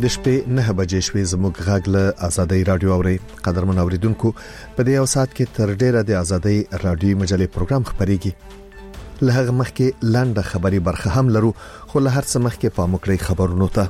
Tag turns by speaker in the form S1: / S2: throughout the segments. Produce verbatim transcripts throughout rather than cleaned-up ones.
S1: د شپې نه بجې شوې زموږ غږ له آزادۍ رادیو اوري. قدرمن اوریدونکو، په دې یو ساعت کې تر ډیره د آزادۍ رادیو مجلې پروګرام خبريږي. له هغه مخکې لاندې خبري برخه هم لرو، خو له هر څه مخکې په مکرې خبرونو ته.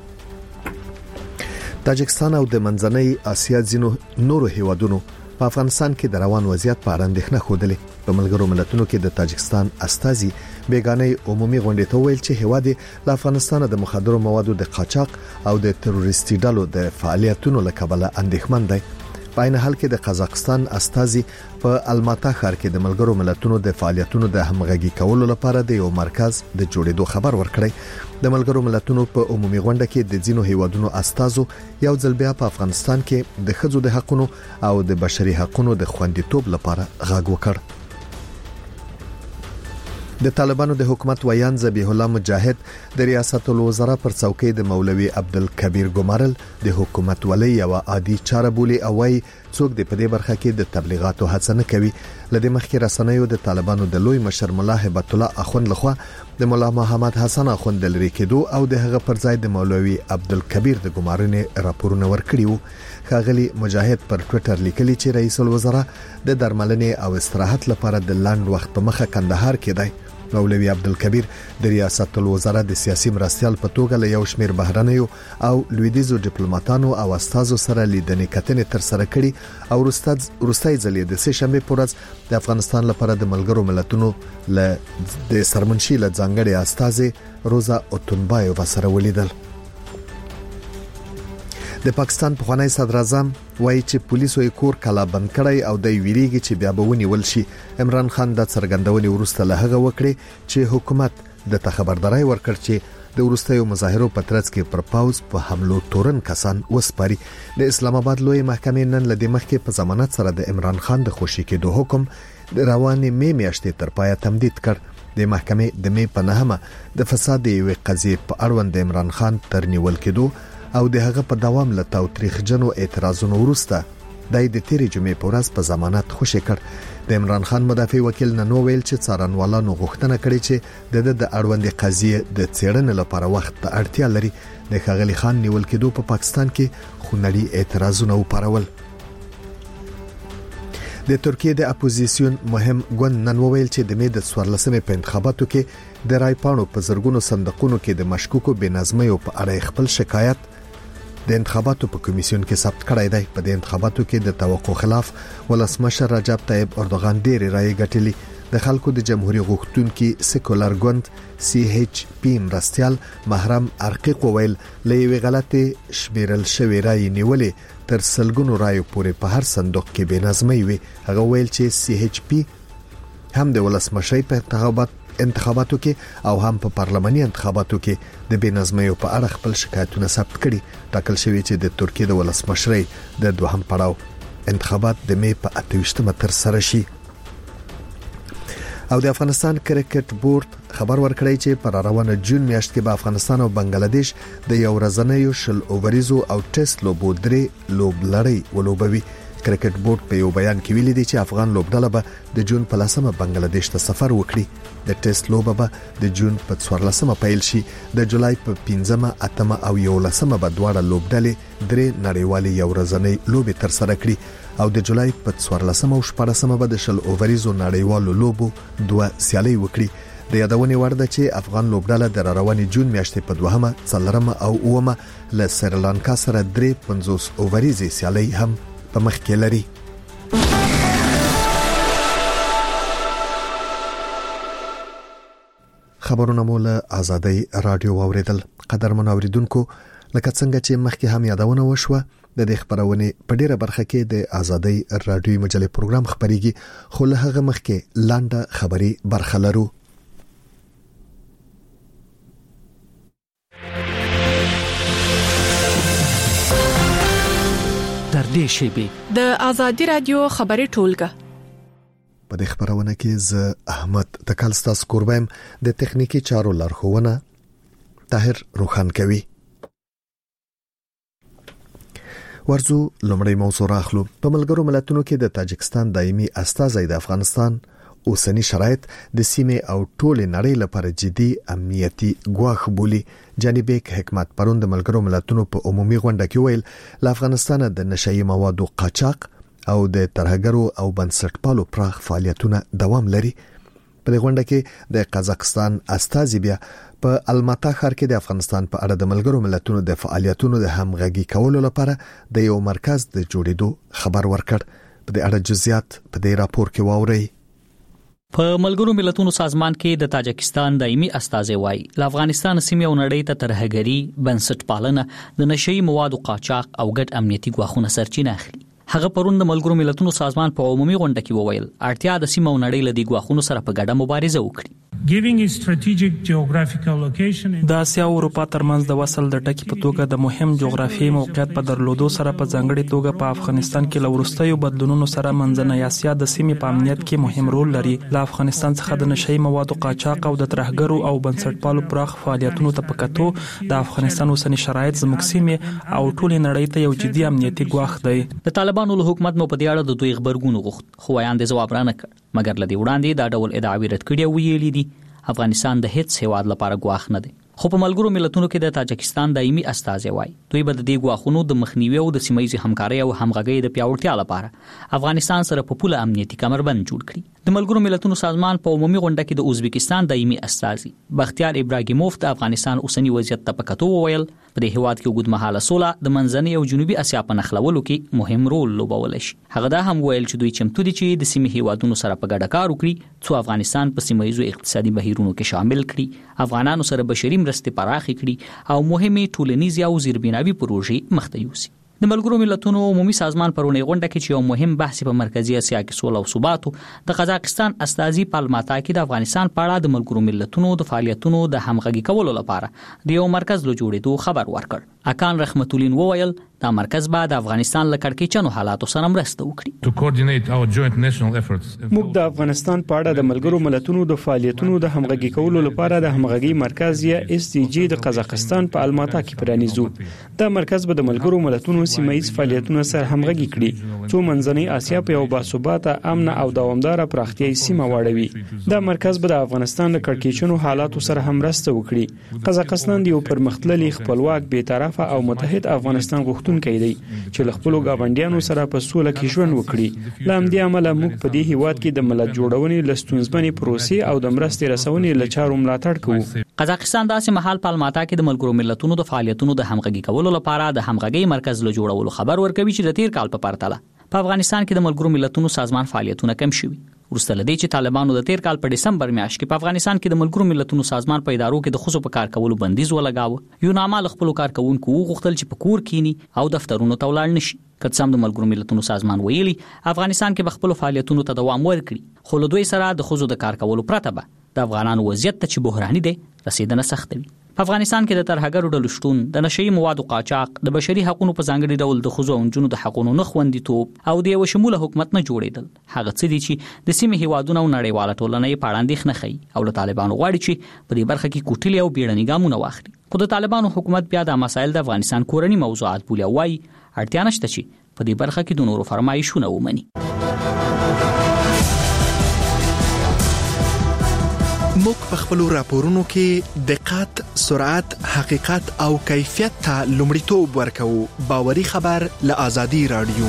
S1: تاجکستان او د منځنۍ اسیا ځینو نورو هیوادونو په افغانستان کې د روان وضعیت په اړه اندېښنه خوده. په ملګرو ملتونو کې د تاجکستان استازي بیگانه عمومي غونډې ته ویل چې هیواد له افغانستان د مخدرو موادو د قاچاق او د تروریستي ډلو د فعالیتونو له کبله اندېښمن دی. په عین حال کې د قزاقستان استازي په الماتا ښار کې د ملګرو ملتونو د فعالیتونو د همغږي کولو لپاره د یو مرکز د جوړېدو خبر ورکړی. د ملګرو ملتونو په عمومي غونډه کې د ځینو هیوادونو استازو یو ځل بیا په افغانستان کې د ښځو د حقوقو او د بشري حقوقو د خوندیتوب لپاره غږ وکړ. د طالبانو د حکومت ویان ذبیح الله مجاهد د ریاست الوزرا پر څوکۍ د مولوي عبدالکبیر ګمارل د حکومت ولی او عادي چاره بولی او وای څوک د په دې برخه کې د تبلیغاتو هڅه نه کوي. لدې مخکې رسنیو د طالبانو د لوی مشر ملا هبت الله اخوند لخوا د مولا محمد حسن اخوند د لری کېدو او د هغه پر ځای د مولوي عبدالکبیر د ګمارنې راپورونه ورکړي وو. ښاغلي مجاهد پر ټوئیټر لیکلي چې رئیس الوزرا د درملنې او استراحت لپاره د لاند وخت په مخه کندهار کې دی. مولوي عبدالکبیر د ریاست الوزرا د سیاسي مرستيال په توګه له یو شمېر بهرنیو او لویدیزو ډیپلوماټانو او استادو سره لیدنې کتنې تر سره کړي او روستاد روستای ځلې د سه شنبه په ورځ د افغانستان لپاره د ملګرو ملتونو له د سرمنشي له ځانګړي استاذ روزا اوتونبایو سره ولیدل. د پاکستان پخوانی صدر اعظم وایي چې پولیسو یې کور کلا بند کړی او د ویریږي چې بیا به ونیول شي. عمران خان د څرګندونې وروسته له هغه وکړي چې حکومت د خبرداري ورکړ چې د وروستیو مظاهرو په ترڅ کې پر پاوز په حملو تورن کسان وسپاري. د اسلام آباد لوی محکمې نن لدې مخکې په ضمانت سره د عمران خان د خوشي کېدو حکم د روانې مې میاشتې تر پایه تمدید کړ. د محکمې د مې په نهمه د فساد یوې قضیې په اړوند د عمران خان تر نیول کېدو او د هغه په دوام له تاوتریخجنو اعتراضونو وروسته د دې تیرې جمعې په ورځ په ضمانت خوشی کړ. د عمران خان مدافع وکیل ننو ویل چې څارنوالانو غوښتنه کړې چې د د اړوند قضیې د څېړنې لپاره وخت ته اړتیا لري. د ښاغلي خان نیول کېدو په پاکستان کې خونړي اعتراضونه وپارول. د ترکیه د اپوزیسیون مهم ګوند نن ویل چې د مې د څوارلسمې په انتخاباتو کې د رایپاڼو په زرګونو صندوقونو کې د مشکوکو بېنظمیو په اړه خپل شکایت د انتخاباتو په کمیسیون کې ثبت کړی دی. په دې انتخاباتو کې د توقع خلاف ولسمشر رجب طیب اردوغان ډېرې رایې ګټلې. د خلکو د جمهوریت غوښتونکي سیکولر ګوند سی ایچ پی مرستيال محرم ارقیق وویل له یوې غلطه شمیرل شوې رایې نیولې تر سلګونو رایو پورې په هر صندوق کې بېنظمي وي. هغه ویل چې سی ایچ پی هم د ولسمشر په انتخابات انتخاباتو کې او هم په پارلماني انتخاباتو کې د بېنظمیو په اړه خپل شکایتونه ثبت کړي. ټاکل شوی چې د ترکیه د ولسمشرۍ د دوهم پړاو انتخابات د مې په اتهشتمه تر سره شي. او د افغانستان کرکټ بورډ خبر ورکړی چې پر روانه جون میاشت کې به افغانستان او بنگلاديش د یو ورځنیو شل اووریزو او ټیسټ لوبو درې لوبلړۍ ولوبوي. کرکټ بورډ په یو بیان کې ویلي دی چې افغان لوبډله به د جون په لسمه بنگلاديش ته سفر وکړي. د ټیسټ لوبه به د جون په څوارلسمه پیل شي. د جولای په پنځمه، اتمه او یولسمه به دواړه لوبډلې درې نړیوالې یو ورځنۍ لوبې تر سره کړي او د جولای په څوارلسمه او شپږلسمه به د شل اووریزو نړیوالو لوبو دوه سیالۍ وکړي. د یادونې وړ ده چې افغان لوبډله د روانې جون میاشتې په دوهمه، څلورمه او اومه له سریلانکا سره درې پنځوس اووریزې سیالۍ هم په مخ کې لري. خبرونه مولا آزادۍ رادیو اوریدل. قدرمن اوریدونکو، لکه څنګه چې مخکې هم یادونه وشوه، د دې خبرونه په ډیره برخه کې د آزادۍ رادیو مجلې پروګرام خبريږي، خو له هغه مخکې لاندې خبري برخه لرو.
S2: تر دې شیبې
S3: د آزادۍ رادیو خبري ټولګه
S1: په دې خبرونه کې ز احمد تکلستاس قربایم د تخنیکی چارو لارښوونه طاهر روخان کوي. ورزو لمړی موضوع راخلو. په ملګرو ملتونو کې د تاجکستان دایمي استازی د افغانستان اوسنی شرایط د سیمې او ټول نړۍ لپاره جدي امنیتي ګواښ بولي. جانب حکمت پرون د ملګرو ملتونو په عمومي غونډه کې ویل ل افغانستان د نشئی موادو قاچاق او د ترهګرو او بنسټپالو پراخ فعالیتونه دوام لري. په غونډه کې د قزاقستان استازي بیا په الماتا ښار کې د افغانستان په اړه د ملګرو ملتونو د فعالیتونو د همغږي کولو لپاره د یو مرکز د جوړېدو خبر ورکړ. په دې اړه جزئیات په دې راپور کې واورئ.
S2: په ملګرو ملتونو سازمان کې د تاجکستان دایمي استازي وایي ل افغانستان سیمه او نړۍ ته ترهګری بنسټ پالنه د نشئی موادو قاچاق او ګډ امنیتي ګواښونه سرچینه اخلي. هغه پرون د ملګرو ملتونو سازمان په عمومي غونډه کې وویل اړتیا د سیمه او نړۍ له دې ګواښونو سره په ګډه مبارزه وکړي.
S4: د اسیا او اروپا ترمنځ د وصل د ټکی په توګه د مهم جغرافیایي موقعیت په درلودو سره په ځانګړي توګه په افغانستان کې لورستیو بدلونونو سره منځنۍ اسیا د سیمې په امنیت کې مهم رول لري. ل افغانستان څخه د نشئی موادو قاچاق او د ترهګرو او بنسټپالو پراخ فعالیتونو ته پکاتو د افغانستان اوسنی شرایط زموږ سیمې او ټول نړۍ ته یو جدي امنیتي ګواښ دی.
S2: د طالبانو له حکومت نو په دې اړه د دوی خبرګون غوښت خو وایي ځواب رانه کړ، مګر لدی وړاندې دا ډول ادعاوې رد کړي او ویلي دي افغانستان د هیڅ هیواد لپاره ګواښ نه دی. خو په ملګرو ملتونو کې د تاجکستان دایمي استازي وایي دوی به د دې ګواښونو د مخنیوي او د سیمایي همکارۍ او همغږۍ د پیاوړتیا لپاره افغانستان سره په پوله امنیتي کمربند جوړ کړي. د ملګرو ملتونو سازمان په عمومي غونډه کې د ازبکستان دایمي استازي بختیار ابراهیموف د افغانستان اوسنی وضعیت ته پکاتو وویل په دې هیواد کې اوږدمهاله سوله د منځنۍ او جنوبي اسیا په نښلولو کې مهم رول لوبولی شي. هغه دا هم ویل چې دوی چمتو دي چې د سیمې هیوادونو سره په ګډه کار وکړي څو افغانستان په سیمایي اقتصادي بهیرونو کې شامل کړي، افغانانو سره بشري مرستې پراخې کړي او مهمه ټولنیزه او زیربناوي پروژې مخته یوسي. د ملګرو ملتونو عمومي سازمان پرونی غونډه کې چې یو مهم بحث په مرکزی اسیا کې سوله او ثبات د قزاقستان استازي په الماتا کې د افغانستان په اړه د ملګرو ملتونو د فعالیتونو د همغږي کولو لپاره د یو مرکز له جوړېدو خبر ورکړ. اکان رحمت الله وویل دا مرکز به د افغانستان له کړکېچنو حالاتو سره مرسته وکړي.
S4: موږ د افغانستان په اړه د ملګرو ملتونو د فعالیتونو د همغږي کولو لپاره د همغږي مرکز یا اس ډي جی د قزاقستان په الماتا کې پرانیزو. دا مرکز به د ملګرو ملتونو سیمایي فعالیتونو سره همغږي کړي څو منځنۍ اسیا په یو باثباته امن او دوامدار پراختیايي سیمه واړوي. دا مرکز به د افغانستان د کړکېچنو حالاتو سره هم مرسته وکړي. قزاقستان د یو پرمختللي خپلواک بې طرفه او متحد افغانستان غوښتونکی دی چې له خپل ګاونډیانو سره په سوله کې ژوند وکړي. له همدې امله موږ په دې هیواد کې د ملت جوړونې لستونزمنې پروسې او د مرستې رسونې لچارو ملاتړ کوو.
S2: قزاقستان داسې مهال په الماتا کې د ملګرو ملتونو د فعالیتونو د همغږي کولو لپاره د همغږي مرکز له جوړولو خبر ورکوي چې د تیر کال په پرتله په افغانستان کې د ملګرو ملتونو سازمان فعالیتونه کم شوي. ورسته لدی چې طالبانو د تیر کال په دسمبر میاشت کې په افغانستان کې د ملګرو ملتونو سازمان په ادارو کې د خصوصي په کار کولو بندیز ولګاوه. یو نامه خپل کارکونکو غوښتل چې په کور کینی او دفترونو ته ولاړ نشي. که څه هم د ملګرو ملتونو سازمان ویلي افغانستان کې خپل فعالیتونو ته دوام ورکړي خو له دوی سره د خصوصي د کار کولو پرته به د افغانانو وضعیت ته چې بحراني دی رسیدنه سخت وي. په افغانستان کې د ترهګرو ډلو شتون، د نشئی موادو قاچاق، د بشري حقوقو په ځانګړي ډول د ښځو او نجونو د حقوقو نه خوندیتوب او د یو شموله حکومت نه جوړېدل هغه څه دي چې د سیمې هیوادونو او نړیواله ټولنه یې په اړه اندېښنه ښيي او له طالبانو غواړي چې په دې برخه کې کوټلې او بیړني ګامونه واخلي. خو د طالبانو حکومت بیا د مسایل د افغانستان کورنی موضوعات بولي او وايي اړتیا نشته چې په دې برخه کې د نورو فرمایشونه ومني.
S5: موږ په خپل راپورونو کې دقت، سرعت، حقیقت او کیفیت ته لومړیتوب ورکوو. باوري خبر له آزادي رادیو.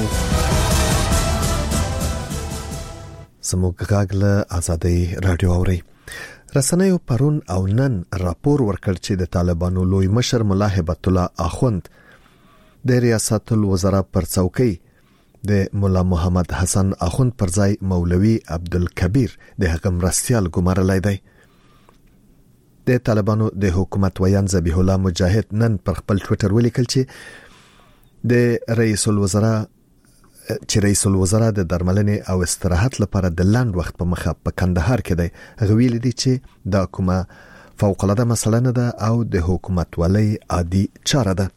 S1: زموږ غږ له آزادي رادیو اوري. رسنیو پرون او نن راپور ورکړ چې د طالبانو لوی مشر ملا هبت الله اخوند د ریاست الوزرا پر څوکۍ د مولا محمد حسن اخوند پر ځای مولوي عبدالکبیر د هغه مرستیال ګمارلی دی. د طالبانو د حکومت ویان ذبیح الله مجاهد نن پر خپل ټوئیټر ولیکل چې د رئیس الوزرا چې رئیس الوزرا د درملنې او استراحت لپاره د لاند وخت په مخه په کندهار کې دی. هغه ویل دي چې دا کومه فوق العاده مسله نه ده او د حکومت ولای عادي چاره ده.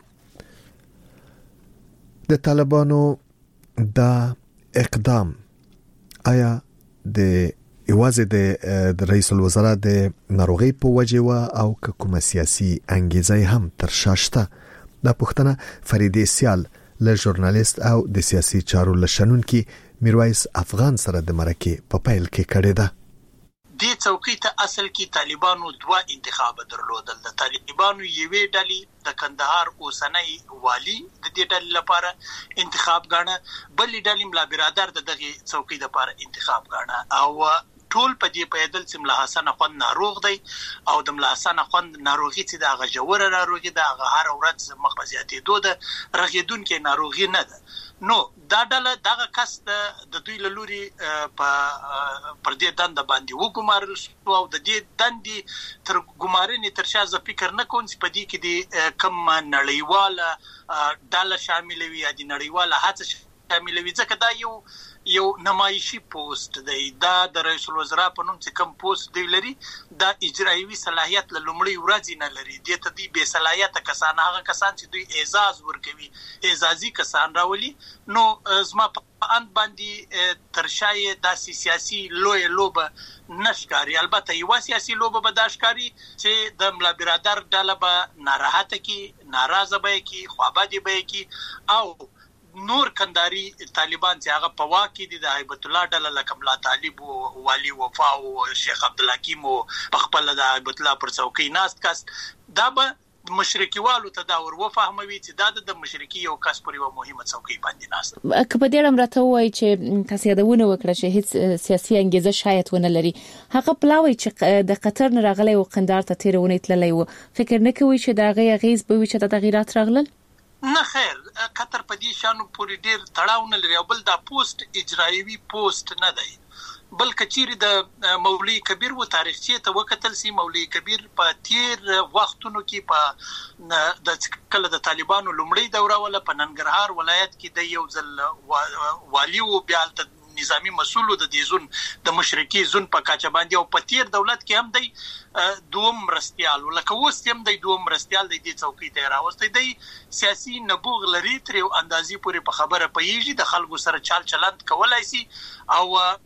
S1: د طالبانو دا اقدام آیا د یوازې د رئیس الوزرا د ناروغي په وجه و او کومه سیاسي انګیزه هم تر شا شته؟ دا پوښتنه فریدې سیال له ژورنالیست او د سیاسي چارو لشنونکي میرویس افغان سره د مرکې په پیل کې کړې ده.
S6: د څوکۍ ته اصل کې طالبانو دوه انتخاب درلودل. د طالبانو یوې ډلې د کندهار اوسنۍ والی د دې ډلې لپاره انتخاب غاڼه، بلې ډلې ملا برادر د دغه څوکۍ لپاره انتخاب غاڼه. او ټول په دې پیدل چې ملا حسن خوند ناروغ دی او د ملا حسن خوند ناروغي چې د غجوره ناروغي د هر ورځ مخ په زیاتېدو ده، رغیدونکې ناروغي نه ده. نو دا ډله دغه کس د دوی له لوري په پر دې دنده باندې وګمارل شو او د دې دندې تر ګمارنې تر شا زه فکر نه کوم چې په دې کې د کم نړیواله ډله شامل وي یا د نړیواله هڅه شامل وي، ځکه دا یو یو نمایشي پوسټ دی. دا د رئیس الوزرا په نوم چې کوم پوسټ دی لري، دا اجرایوي صلاحیت له لومړۍ ورځې نه لري. دې ته دی بې صلاحیت کسان، هغه کسان چې دوی اعزاز ورکوي، اعزازي کسان راولي. نو زما په اند باندې تر شای داسې سیاسي لوی لوبه نشکاري. البته یو سیاسي لوبه به داشکاري چې د ملا برادر ډله به ناراحته کی، ناراضه به کی، خوابدي به کی، او نور کنداري طالبان چې هغه په واکې دي د هیبت الله ډله لکه ملا طالب او والي وفا او شیخ عبدالحکیم او په خپل د هیبت الله پر څوکۍ ناست کس، دا به مشرقي والو ته دا ور وفهموي چې دا د مشرقي یو کس پر یو مهمه څوکۍ باندې ناست.
S3: که په دې اړه راته وایي چې تاسو یادونه وکړه چې هیڅ سیاسي انګیزه شاید ونه لري، هغه پلاوي چې د قطر نه راغلی او قندهار ته تیرونه تللی و، فکر نه کوي چې دا غي غیز به وي چې د تغیرات راغلل؟
S6: نه خیر، قطر په دې شانو پورې ډیر تړاو نه لري. او بل دا پوسټ اجرایوي پوسټ نه دی، بل کچيري د مولوی کبیر و تاریخچه ته وکتل سي. مولوی کبیر په تیر وختونو کې په د کله د طالبانو لومړی دوره ولا په ننګرهار ولایت کې د یو ځل والی او بیا د نظامی مسؤل د دې زون د مشرقي زون په کاچه باندې او په تیر دولت کې هم دی دوم مرستيال ولکه اوس هم د دوم مرستيال د دې څوکۍ ته راوستي دی. سیاسي نبوغ لري تر یو اندازې پورې په خبره پېږي، د خلکو سره چال چلند کولای شي او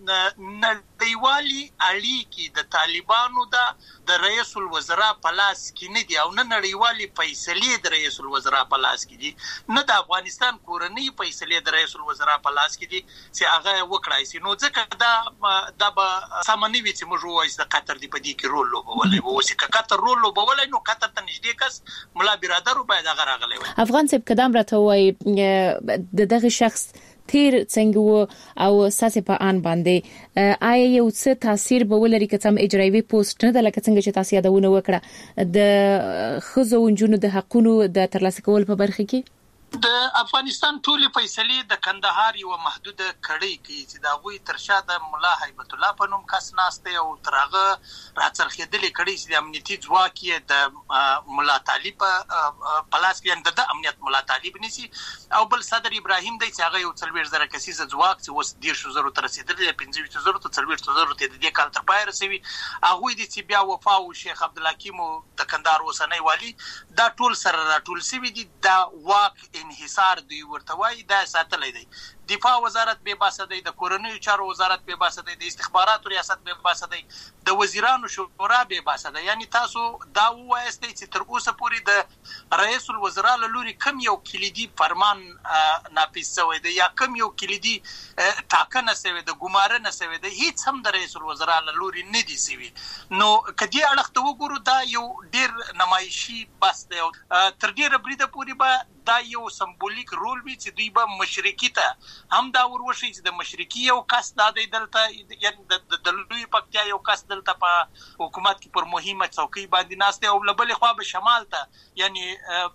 S6: نړیوالي اړیکې د طالبانو د رئیس الوزرا په لاس کې نه دي او نه نړیوالي فیصلې د رئیس الوزرا په لاس کې دي، نه د افغانستان کورنۍ فیصلې د رئیس الوزرا په لاس کې دي چې هغه وکړای شي. نو ځکه دا د به سامنوي چې موږ وایو د قطر دی په دې کې رول لوبولای وو، چې قطر رول لوبولای نو قطر ته نږدې کس ملا برادر باید هغه راغلی وي.
S3: افغان صاحب قدم راته وایي د دغه شخص تیر څنګه او ساسې په ان باندې آیا یو څه تاثیر به ولري که تم اجرایوي پوسټ نه د لکه څنګه چې تاسو یادونه وکړه د خزو ونجونو د حقونو د ترلاسه کول په برخه کې؟
S6: د افغانستان ټولې فیصلې د کندهار یو محدوده کړۍ کې چې دا غوي ترشا د مولا هیبت الله په نوم کس ناشته او ترغه راڅرخېدلې کړۍ چې د امنیتي ځواک یې د مولا طالب په لاس کې د امنیت مولا طالب نشي او بل صدر ابراهیم دی چې هغه یو څلوېښت زره کسیز ځواک چې اوس ډیر شو زرو تر رسیدلې پنځه ویشت زره ته څلوېښت زره ته د دې کال تر پای رسوي. هغه دي چې بیا وفا او شیخ عبدالحکیم د کندهار اوسنۍ والی دا ټول سره راټول شوی دي. دا واک انحصار دی ورته وای دا ساتلې دی. دفاع وزارت به باسه دی، د کورنیو چارو وزارت به باسه دی، د استخباراتو ریاست به باسه دی، د وزیرانو شورا به باسه دی. یعنی تاسو دا وایستئ چې تر اوسه پورې د رئیس الوزرا له لوري کم یو کلیدي فرمان نافذ شوی دی یا کم یو کلیدي ټاکنه شوی د ګمارنه شوی دی، هیڅ هم د رئیس الوزرا له لوري نه دی شوی. نو کدی اړخ ته وګورو دا یو ډیر نمایشي بس دی. تر ډیره بریده پورې به دا یو سمبولیک رول وي چې دوی به مشرقي ته هم دا وروشي چې د مشرقي یو کس دا دی دلته یعنی د لوی پکتیا یو کس دلته په حکومت کې پر مهمه څوکۍ باندې ناشته او بلبل خو به شمال ته یعنی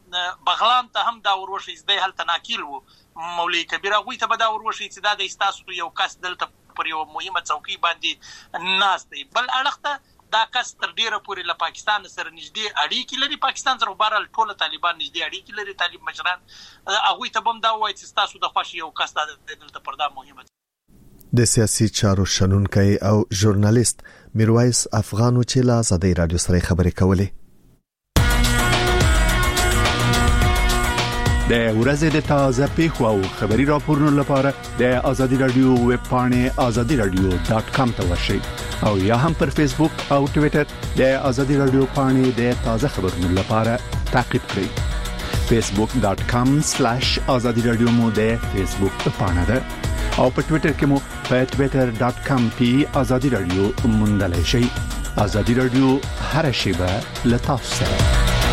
S6: بغلان ته هم دا وروشي چې د هلته ناکیل وو مولوی کبیر غوي ته به دا وروشي چې دا د استاسو یو کس دلته پر یو مهمه څوکۍ باندې ناشته. بل اړخ ته دا کس تر ډیره پورې له پاکستان سره نږدې اړیکې لري، پاکستان سره بهرحال ټول طالبان نږدې اړیکې لري، طالب مشران هغه ته بم دا وایي چې تاسو د خوښ یو کس دلته پردا مهمه.
S1: د سیاسي چارو شنونکي او ژورنالیست میرویس افغان چې له آزادۍ رادیو سره خبرې کولې.
S7: د ورځې د تازه پیښو او خبري راپورونو لپاره د آزادۍ رادیو ویب پاڼې آزادۍ رادیو ډاټ کام ته ورشئ او یا هم پر فیسبوک او ټوئیټر د آزادۍ رادیو پاڼې د تازه خبرونو لپاره تعقیب کړئ. فیسبوک ډاټ کام سلیش آزادۍ رادیو مو د فیسبوک پاڼه ده او په ټوئیټر کې مو په ټوئیټر ډاټ کام کې ازادي رادیو موندلای شئ. ازادي رادیو هر شیبه لتاف سره.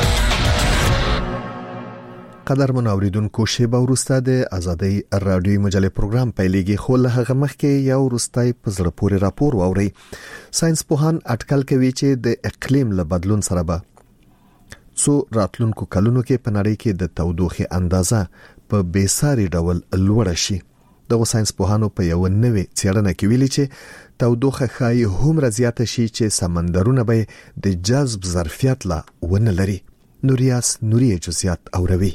S1: قدر منوریدونکو شیبه ورسته د ازادي رادیو مجله پروګرام پیلېږي، خو له هغه مخکې یو ورستای په زړه پورې راپور واوري. ساينس پوهان اټکل کوي چې د اقلیم له بدلون سره به څو راتلونکو کلونو کې په نړۍ کې د تودوخې اندازه په بیساري ډول لوړ شي. دغه ساينس پوهانو په یو نوې څېړنه کې ویلي چې تودوخه ښایي هم زیاته شي چې سمندرونه به د جذب ظرفیت لا ونه لري. نوریاس نوري جزئیات اوروي.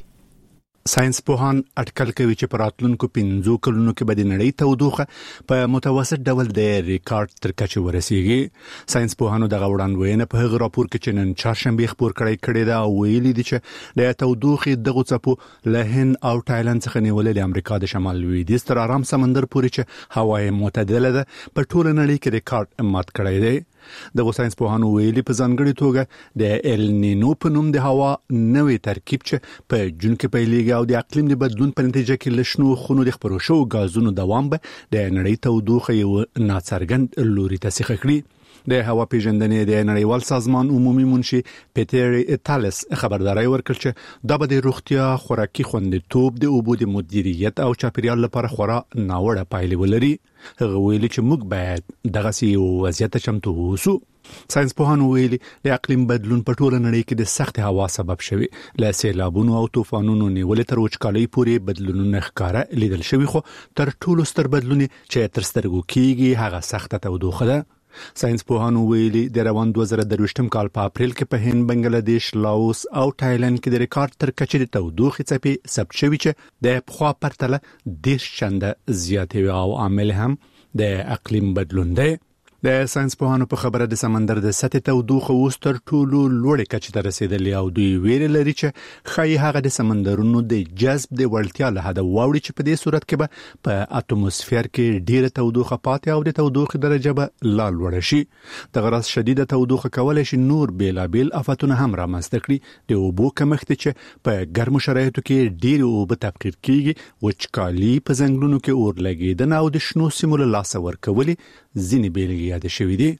S7: ساينس پوهان اټکل کوي چې په راتلونکو پنځو کلونو کې به د نړۍ تودوخه په متوسط ډول د ریکارډ تر کچې ورسیږي. ساينس پوهانو دغه وړاندوینه په هغه راپور کې چې نن چهارشنبه خبر کړی کړی دا ویلي دي چې د تودوخې دغه څپو له هند او تایلند څخه نیولې د امریکا د شمال لویدیځ تر آرام سمندر پورې چې هوای معتدله ده په ټول نړۍ کې ریکارډ مات کړی دی. دغه ساينس پوهانو ویلي په ځانګړي توګه د ایل نینو په نوم د هوا نوې ترکیب چې په جون کې پیلېږي او د اقلیم د بدلون په نتیجه کې لشنو خونو د خپرو شو غازونو دوام به د نړۍ تودوخه یو ناڅرګند لوري ته سیخ کړي. د هوا پیژندنې د نړیوال سازمان عمومي منشي پیټر ایټالس خبرداري ورکړ چې دا به د روغتیا، خوراکي خوندیتوب، د اوبو د مدیریت او چاپیریال لپاره خورا ناوړه پایلې ولري. هغه ویلي چې موږ باید دغه سی وضعیت چمتو اوسو. ساينس پوهانو ویلي د اقلیم بدلون په ټوله نړۍ کې د سخت هوا سبب شوی، له سیلابونو او طوفانونو نیولې تر وچکالۍ پورې بدلونونه ښکاره لیدل شوی، خو تر ټولو ستر بدلون چې تر سترګو کېږي هغه سخته تودوخه ده. ساينس پوهانو ویلي د روان دوه زره درویشتم کال په اپریل کې په هند، بنگلاديش، لاوس او تایلند کې د ریکارډ تر کچې د تودوخې څپې ثبت شوي چې د پخوا پرتله ډېر چنده زیاتې او عامل هم د اقلیم بدلون دی. د ساينس پوهانو په خبره د سمندر د سطح تودوخه اوس تر ټولو لوړ کچې ته رسیدلې او دوی ویل لري چې خای هغه د سمندرونو د جذب د وړتیا له حد واوړي چې په دې صورت کې به په اتموسفیر کې ډیره تودوخه پاتې او د تودوخې درجه به لا لوړ شي. د غرض شدیده تودوخه کولای شي نور بیلابیل آفتونه هم رامنځته کړي. د اوبو کمښت چې په ګرمو شرایطو کې ډیر اوبه تفکر کیږي، وچکالي، په ځنګلونو کې اور لګیدنه او د شنو سیمو له لاسه ورکولې ځینې بیلګې یاد شوي دي.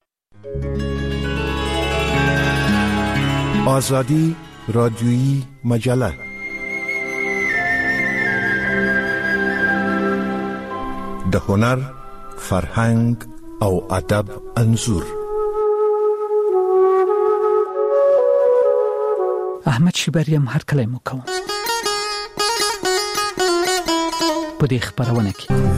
S8: ازادي رادیویی مجله د هنر، فرهنګ او ادب انځور.
S9: احمد شیبریم هر کله مو کوم په دې خبرونه کې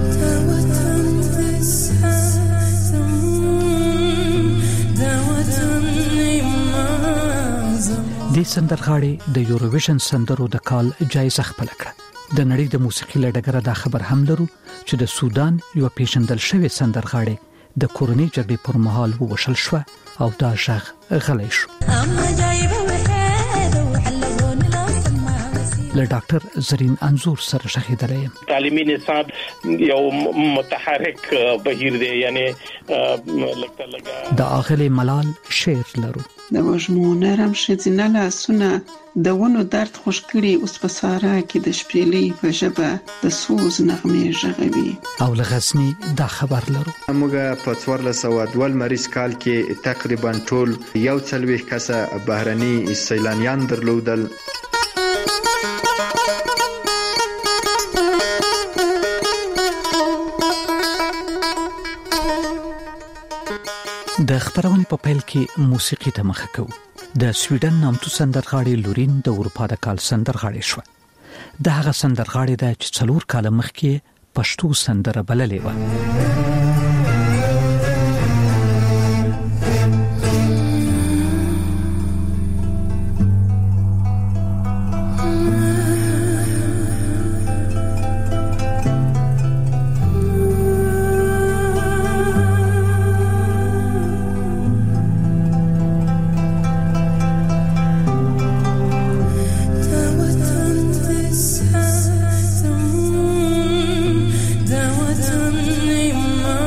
S9: د سندرغاړي د یوروویژن سندرو د کال جایزه خپل کړه. د نړۍ د موسیقي لړګره دا خبر هم لرو چې د سودان یو پیژندل شوی سندرغاړي د کورنۍ جګړې پر مهال ووشل شو او دا ژغ غلی شو. له ډاکټر زرین انزور سره شهیدلې.
S10: تعلیمي نصاب یو متحرک بهیر دی، یعنی لکه لګا
S9: د اغلی ملال شعر لرو.
S11: د وژمو نرم ښځینه لاسونه د ونو درد خوش کړي، اوس په سارا کې د شپېلې په ژبه د سوز نغمې ژغوي.
S9: او له غزني دا خبر لرو.
S12: موږ په څوارلس سوه دوه لمریز کال کې تقریبا ټول یو څلوېښت کسه بهرني سیلانیان درلودل.
S9: د خبرونې په پیل کې موسیقي ته مخه کوو. د سویډن نامتو سندرغاړي لورین د اروپا د کال سندرغاړي شو. د هغه سندرغاړي د چې څلور کال مخکې پښتو سندره بللې و.
S13: Down with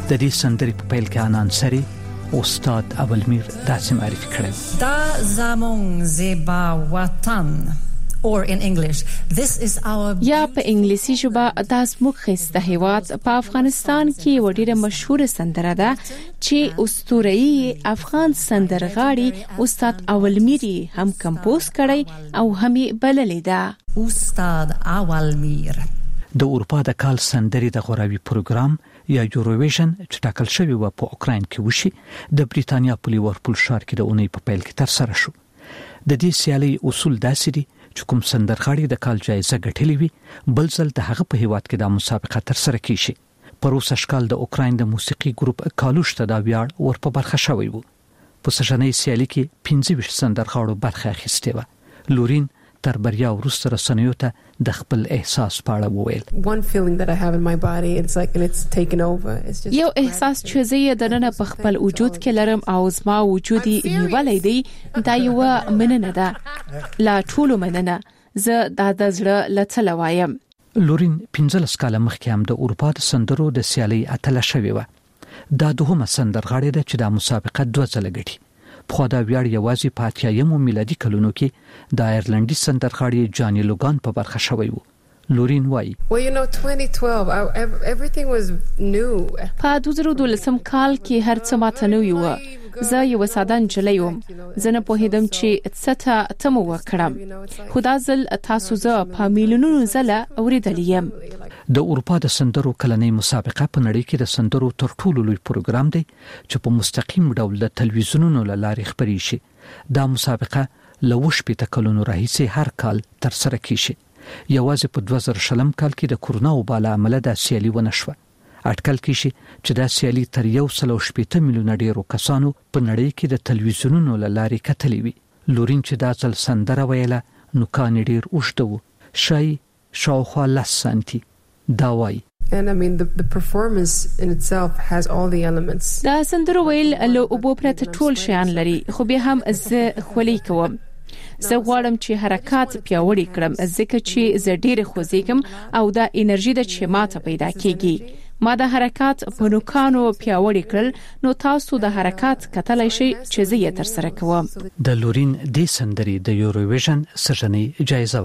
S9: د دې سندرې په پیل کې انان سری استاد اولمیر داسې معرفي کړی
S13: دا زمون زیبا وطن or in English this is our
S3: یا په انګلیسي ژبه د اسموک خسته هیواد په افغانستان کې وړيره مشهور سندره ده چې اسطوري افغان سندرغاړي استاد اولمیر هم کمپوز کړی او هم بللې ده
S13: استاد اولمیر
S9: د اروپا د کال سندري د غوراوي پروګرام یا یوروویژن چې ټاکل شوی و په اوکراین کې وشي د بریتانیا په لیورپول ښار کې د اونۍ په پیل کې تر سره شو د دې سیالي اصول داسې دي چې کوم سندرغاړي د کال جایزه ګټلې وي بل ځل د هغه په هیواد کې د مسابقه تر سره کیږي پروسه شکال د اوکراین د موسیقي ګروپ کالوش ته دا ویاړ ورپه برخه شوی وو په سژنې سیالي کې پنځه ویشت سندرغاړو برخه اخیستې و لورین تر بریا وروسته رسنیو ته د خپل احساس په اړه وویل
S14: one feeling that I have in my body it's like and it's taken over it's just
S3: یو احساس چې زه د نن په خپل وجود کې لرم او زما وجودي نیولې دی دا یو مننه ده لا ټول مننه زه د دزړه لڅل وایم
S9: لورین پنځلس کاله مخکې هم د اروپا د سندرو د سیالي اتله شوی و دا دوهمه سندرغاړې ده چې د مسابقه دوه ځله ګټي خو دا ویاړ یوازې په اتیایمو میلادي کلونو کې د آیرلندي سندرغاړي جانی لوګان په برخه شوی وو لورین وای
S14: well you know twenty twelve I, everything was new
S3: په دوه زره دولسم کال کې هر څه ماته نو یو زه یو ساده نجلۍ وم زه نه پوهیدم چې څه ته تم وکړم خدا زل تاسو زه په میلیونونو زله اوریدلیم
S9: د اروپا د سندرو کلنۍ مسابقه په نړۍ کې د سندرو تر ټولو لوی پروګرام دی چې په مستقیم ډول د تلویزیونونو له لارې خپري شي دا مسابقه لوش په تکلونو راهیسي هر کال تر سره کیږي یوازې په دوه زره شلم کال کې د کورونا وبا عمله د سیالي ونشوه اټکل کیږي چې دا سیالي تر یو سل او شپږ میلیونه ډیرو کسانو په نړۍ کې د تلویزیونونو له لارې کتلې وي لورین چې دا ځل سندره ویله نو کان ډیر اوښته شي شاوخوا لس سانتي دا وای
S14: and I mean the the performance in itself has all the elements
S3: دا سندره ویل له اوبو پرته ټول شیان لري خو به هم زه خولي کوم زه غواړم چې حرکات پیاوړي کړم ځکه چې زه ډېر خوځېږم او دا انرژي د چې ماته پیدا کیږي ما د حرکات په نوکانو پیاوړي کړل نو تاسو د حرکات کتلای شئ چې زه یې تر سره کوم
S9: د لورین د سندري د یوروویژن سژنې جایزه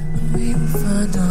S9: وګټله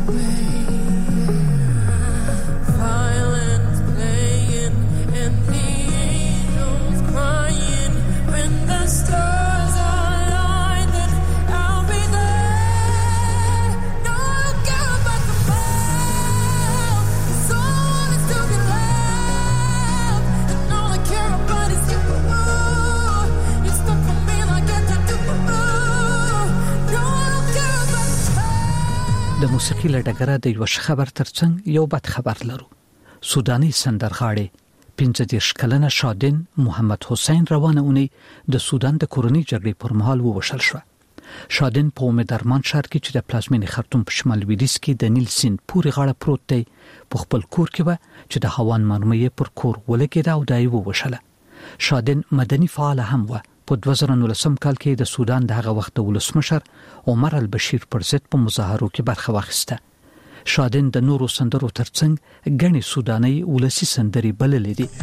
S9: د موسیقي لډګره د یو خبر ترڅنګ یو بد خبر لرو سوداني سندرغاړي پنځه دیرش کلنه شادن محمد حسین روانه اونۍ د سودان د کورنۍ جګړې پر مهال ووشل شو شادن په امیدرمان ښار کې چې د پلازمینې خرطوم په شمال لویدیځ کې د نیل سیند پورې غاړه پروت دی په خپل کور کې و چې د هوان مرمۍ پر کور ولګېده او دای ووشله شادن مدني فعال هم و په دوه زره نولسم کال کې د سودان د هغه وخت ولسمشر عمر البشیر پر ضد په مظاهرو کې برخه واخیسته شادن د نورو سندرو ترڅنګ غني سوداني ولسی سندري بللې دي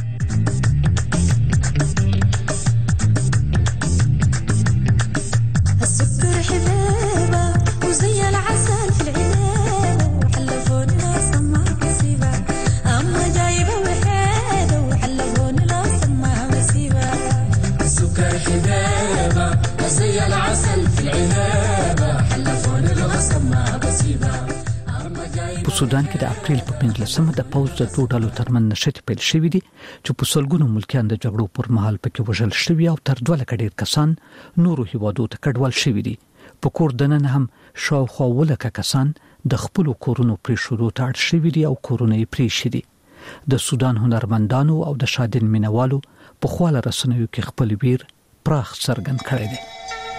S15: السكر حبيبه وزي العسل في العنب وحلفونا سما بسيبه اما جايبه وحيده وحلفونا سما بسيبه السكر حبيبه وزي العسل في العنب حلفونا سما بسيبه
S9: په سودان کې د اپریل په پنځلسمه د پوز د دوه ډلو ترمن نشټ پیل شوې دي چې په سلګونو ملکیان د جګړو پر مهال پکې وژل شوي او تر دوه لک ډیر کسان نورو هیوادو ته کډوال شوي دي په کور دنن هم شاوخوا ولکه کسان د خپل کورونو پرې شروع تاړ شوي دي او کورونه یې پرې شدي د سودان هنرمندانو او د شادن مینوالو په خواله رسنیو کې خپل ویر پراخ څرګند کړی دی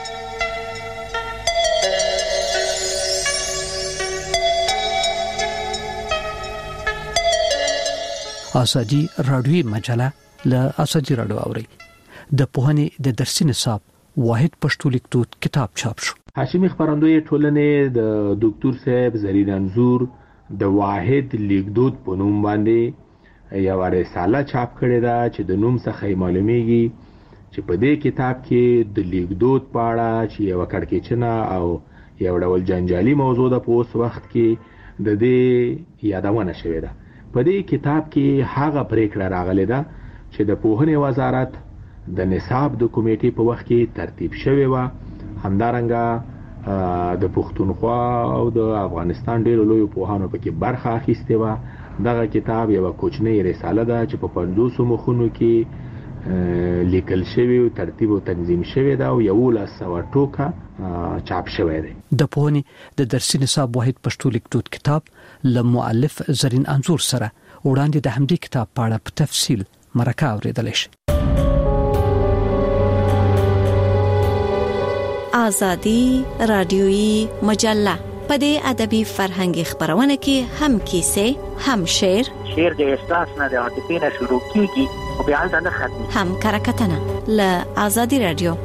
S9: ازادي رادیوي مجله له ازادي رادیو اوري د پوهنې د درسي نصاب واحد پښتو لیکدود کتاب چاپ شو
S16: هاشمي خبرندوی ټولنې د ډاکټر صاحب زرین انزور د واحد لیکدود په نوم باندې یو رساله چاپ کړې ده چې د نوم څخه معلومیږي چې په دې کتاب کې د لیکدود په اړه چې یو کړکېچنه او یو ډول جنجالي موضوع ده په اوس وخت کې د دې یادونه شوې ده. په دې کتاب کې هغه پریکړه راغلې ده چې د پوهنې وزارت د نصاب د کمیټې په وخت کې ترتیب شوی و. همدارنګه د پښتونخوا او د افغانستان ډېر لوی پوهانو پکې برخه اخیستې و. دغه کتاب یو کوچنی رساله ده چې په پنځوس مخونو کې لیکل شوی او ترتیب او تنظیم شوی دا او یو لاسو ټوکه چاپ شوی دی.
S9: د پوهنې د درسي نصاب واحد پښتو لیکدود کتاب له مؤلف زرین انزور سره وړاندې د همدې کتاب په اړه په تفصیل مرکه اوریدل شي.
S17: آزادی رادیویی مجله په دې ادبي فرهنګي خبرونه کې هم کیسې هم شعر
S18: شعر د احساس نه د عاطفې نه شروع کیږي او بیا ځنه ختمي
S17: هم کرکټنه ل آزادی رادیو.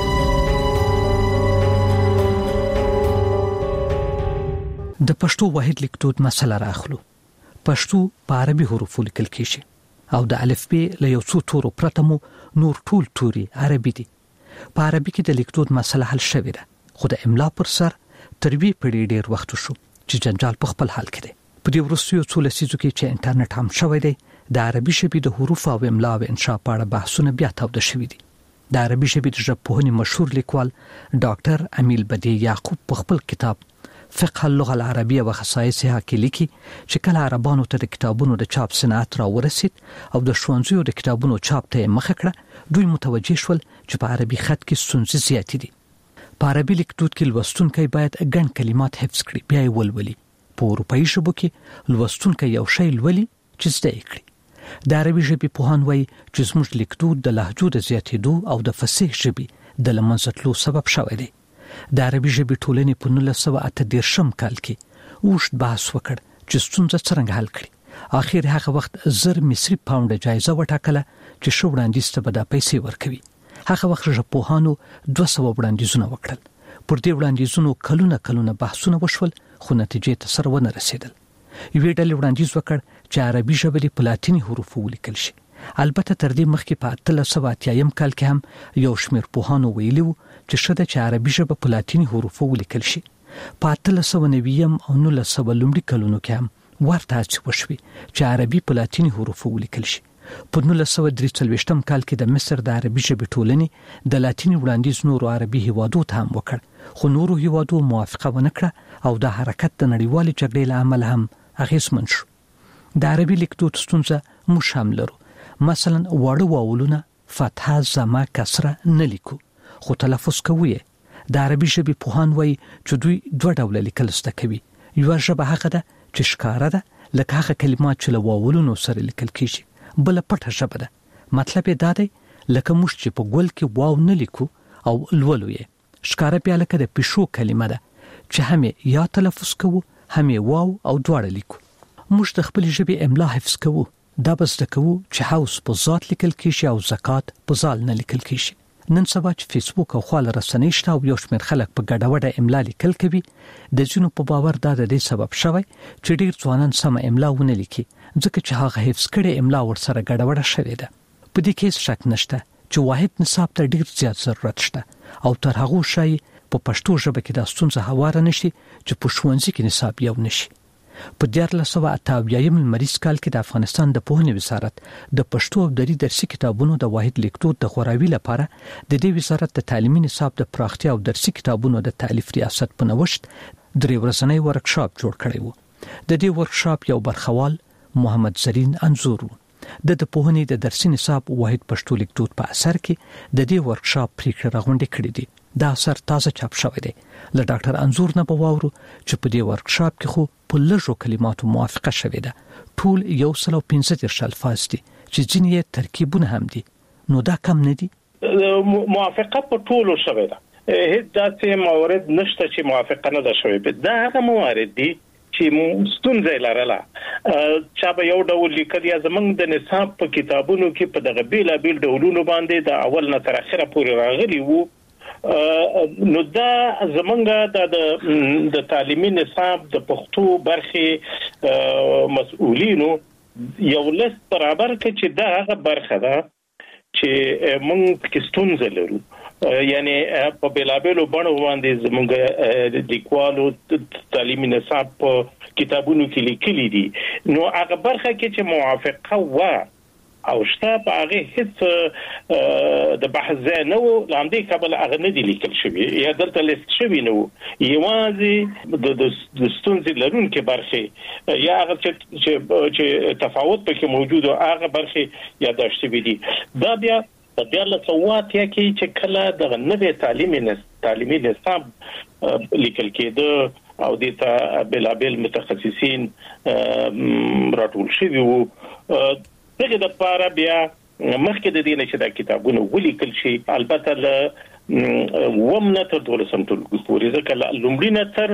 S9: د پښتو واحد لیکدود مسله راخلو. پښتو په عربي حروفو لیکل کیږي او د الف ب له یو څو تورو پرته مو نور ټول توري عربي دي. په عربي کې د لیکدود مسله حل شوې ده، خو د املا پر سر تربی پړې ډیر وخت شو چې جنجال په خپل حال کې دی. په دې وروستیو څو لسیزو کې چې انټرنیټ هم شوی دی، د عربي ژبې د حروف او املا او انشاء په اړه بحثونه بیا تاوده شوي دي. د عربي ژبې د ژبپوهنې مشهور لیکوال ډاکټر امیل بدی یعقوب په خپل کتاب فقه اللغه العربیه و خصائصها کې لیکي چې کله عربانو ته د کتابونو د چاپ صنعت را ورسید او د ښوونځیو د کتابونو چاپ ته مخه کړه، دوی متوجه شول چې په عربي خط کې ستونزې زیاتې دي. په عربي لیکدود کې لوستونکي باید ګڼ کلمات حفظ کړي بیا یې ولولي. په اروپایي ژبو کې لوستونکي یو شی لولي چې زده یې کړي. د عربي ژبې پوهان وایي چې زموږ لیکدود د لهجو د زیاتېدو او د فصیح ژبې د له منځه تلو سبب شوی دی. د عربي ژبې ټولنې په نولس سوه اته دېرشم کال کې اوږد بحث وکړ چې ستونزه څرنګه حل کړي. اخر هغه وخت زر مصري پاونډه جایزه وټاکله چې ښه وړاندیز ته به دا پیسې ورکوي. هغه وخت ژبپوهانو دوه سوه وړاندیزونه وکړل. پر دې وړاندیزونو کلونه کلونه بحثونه وشول خو نتیجې ته سره ونه رسیدل. یوې ډلې وړاندیز وکړ چې عربي ژبه د په لاتیني حروفو ولیکل شي. البته تر دې مخکې په اتلس سوه اتیایم کال کې هم یو شمېر پوهانو ویلي وو چې ښه ده چې عربي ژبه په لاتیني حروفو ولیکل شي. په اتلس سوه نویم او نولس سوه لومړي کلونو کې هم ورته هڅې وشوې چې عربي په لاتیني حروفو ولیکل شي. په نولس سوه درې څلوېښتم کال کې د مصر د عربي ژبې ټولنې د لاتیني وړاندیز نورو عربي هیوادو ته هم وکړ، خو نورو هیوادو موافقه ونه کړه او دا حرکت د نړیوالې جګړې له امله هم اغېزمن شو. د عربي لیکدود ستونزه موږ هم لرو. مثلا واړه واولونه فتحه زما کسره نه لیکو خو تلفظ کوو یې. د عربي ژبې پوهان وایي چې دوی دوه ډوله لیکل زده کوي. یوه ژبه هغه ده چې ښکاره ده لکه هغه کلمات چې له واولونو سره لیکل کیږي، بل پټه ژبه ده. مطلب یې دا دی لکه موږ چې په ګول کې واو نه لیکو او لولو یې. ښکاره بیا لکه د پیشو کلمه ده چې هم یا تلفظ کوو هم واو او دواړه لیکو. موږ د خپل ژبې املا حفظ کوو، دا به زده کوو چې حوس په ذات لیکل کیږي او زکات په زال نه لیکل کیږي. نن سبا چې فیسبوک او خواله رسنۍ شته او یو شمېر خلک په ګډه وډه املا لیکل کوي، د ځینو په باور دا د دې سبب شوی چې ډېر ځوانان سمه املا ونه لیکي ځکه چې هغه حفظ کړي املا ورسره ګډه وډه شوې ده. په دې کې هیڅ شک نشته چې واحد نصاب ته ډېر زیات ضرورت شته او تر هغو شایي په پښتو ژبه کې دا ستونزه هواره نشي چې په ښوونځي کې نصاب یو نشي. په دیارلس سوه اته اویایم لمریز کال کې د افغانستان د پوهنې وزارت د پښتو او دري درسي کتابونو د واحد لیکدود د غوراوي لپاره د دې وزارت د تعلیمي نصاب د پراختیا او درسي کتابونو د تالیف ریاست په نوښت درې ورځنی ورکشاپ جوړ کړی و. د دې ورکشاپ یو برخوال محمد زرین انزور و. د د پوهنې د درسي نصاب واحد پښتو لیکدود په اثر کې د دې ورکشاپ پریکړه راغونډه کړې دي. دا اثر تازه چاپ شوی دی. له ډاکټر انزور نه به واورو چې په دې ورکشاپ کې خو په لږو کلماتو موافقه شوې ده. ټول یو سل او پنځه دېرش الفاظ دي چې ځینې یې ترکیبونه هم دي. نو دا کم نه دي؟
S10: موافقه په ټولو شوې ده. هیڅ داسې موارد نشته چې موافقه نه ده شوې. دا هغه موارد دي چې ستونزې لرله. چا به یو ډول لیکل یا زمونږ د نصاب په کتابونو کې په دغه بیلابیل ډولونو باندې د اول نه تر اخره پورې راغلي وو. نو دا زمونږ د د تعلیمي نصاب د پښتو برخې مسؤلینو یو لس برابر کې چې دا هغه برخه ده چې موږ کې ستونزه لرو یعنی په بلابلو بڼو باندې زموږ لیکوالو تعلیمي نصاب په کتابونو کې لیکلي دي نو هغه برخه کې چې موافقه و او شته په هغه هیڅ د بحث ځای نه و لاندې قبل هغه نه دي لیکل شوی یا دلته لیست شوی نه و یوازې د ستونزې لرونکو برخه یا هغه چې چې تفاوت پکې موجود او هغه برخه یاداشت شوی دي دا بیا د بیا له څوات یا کې چې کله د نوې تعلیمي تعلیمي نصاب لیکل کېده او د ته بلابل متخصصین راټول شوی وو دغه د پاره بیا مخکې د دې نه چې دا کتابونه ولیکل شي البته له ومنه تر دولسم ټولګي پورې ځکه لومړی نه تر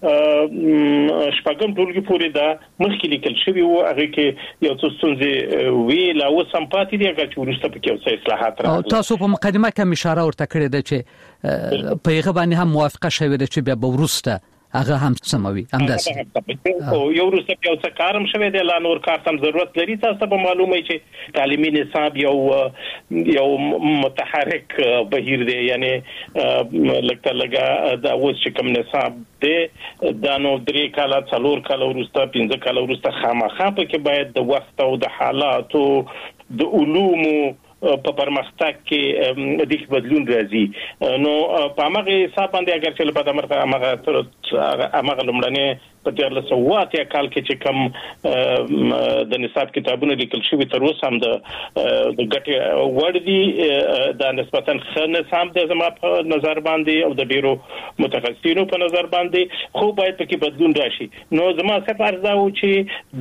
S10: شپږم ټولګي پورې دا مخکې لیکل شوی وو هغه کې یو څه ستونزې وی لا اوسم پاتې دي هغه چې ورسته پکې یو څه اصلاحات راغلي
S9: او تاسو په مقدمه کې اشاره ورته کړې ده چې په هغه باندې هم موافقه شوې ده چې بیا به ورسته هغه هم سموي همداسې
S10: او یو ورسته یو څه کارم شوی دی لا نور کار تم ضرورت لري تاسو به معلومه چې تعلیمي نصاب یو یو متحرک بهیر دی یعنی لکه لګه دا اوس چې کوم نصاب دی دا نو درې کاله څلور کاله ورسته پنځه کاله ورسته خامخا په کې باید د وخت او د حالاتو د علومو په پرمختګ کې د بدلون راځي نو په هغه حساب باندې اگر چې په دمرته هغه تر هغه لمړنه په تیر له سوات یا کال کې چې کم د نصاب کتابونه لیکل شوی تر اوسه هم د د ګټه وړدي د نسبتاً خنه سم د زما په نظر باندې او د ډیرو متخصصینو په نظر باندې خو باید پکې بدلون راشي نو زما څه فرض او چې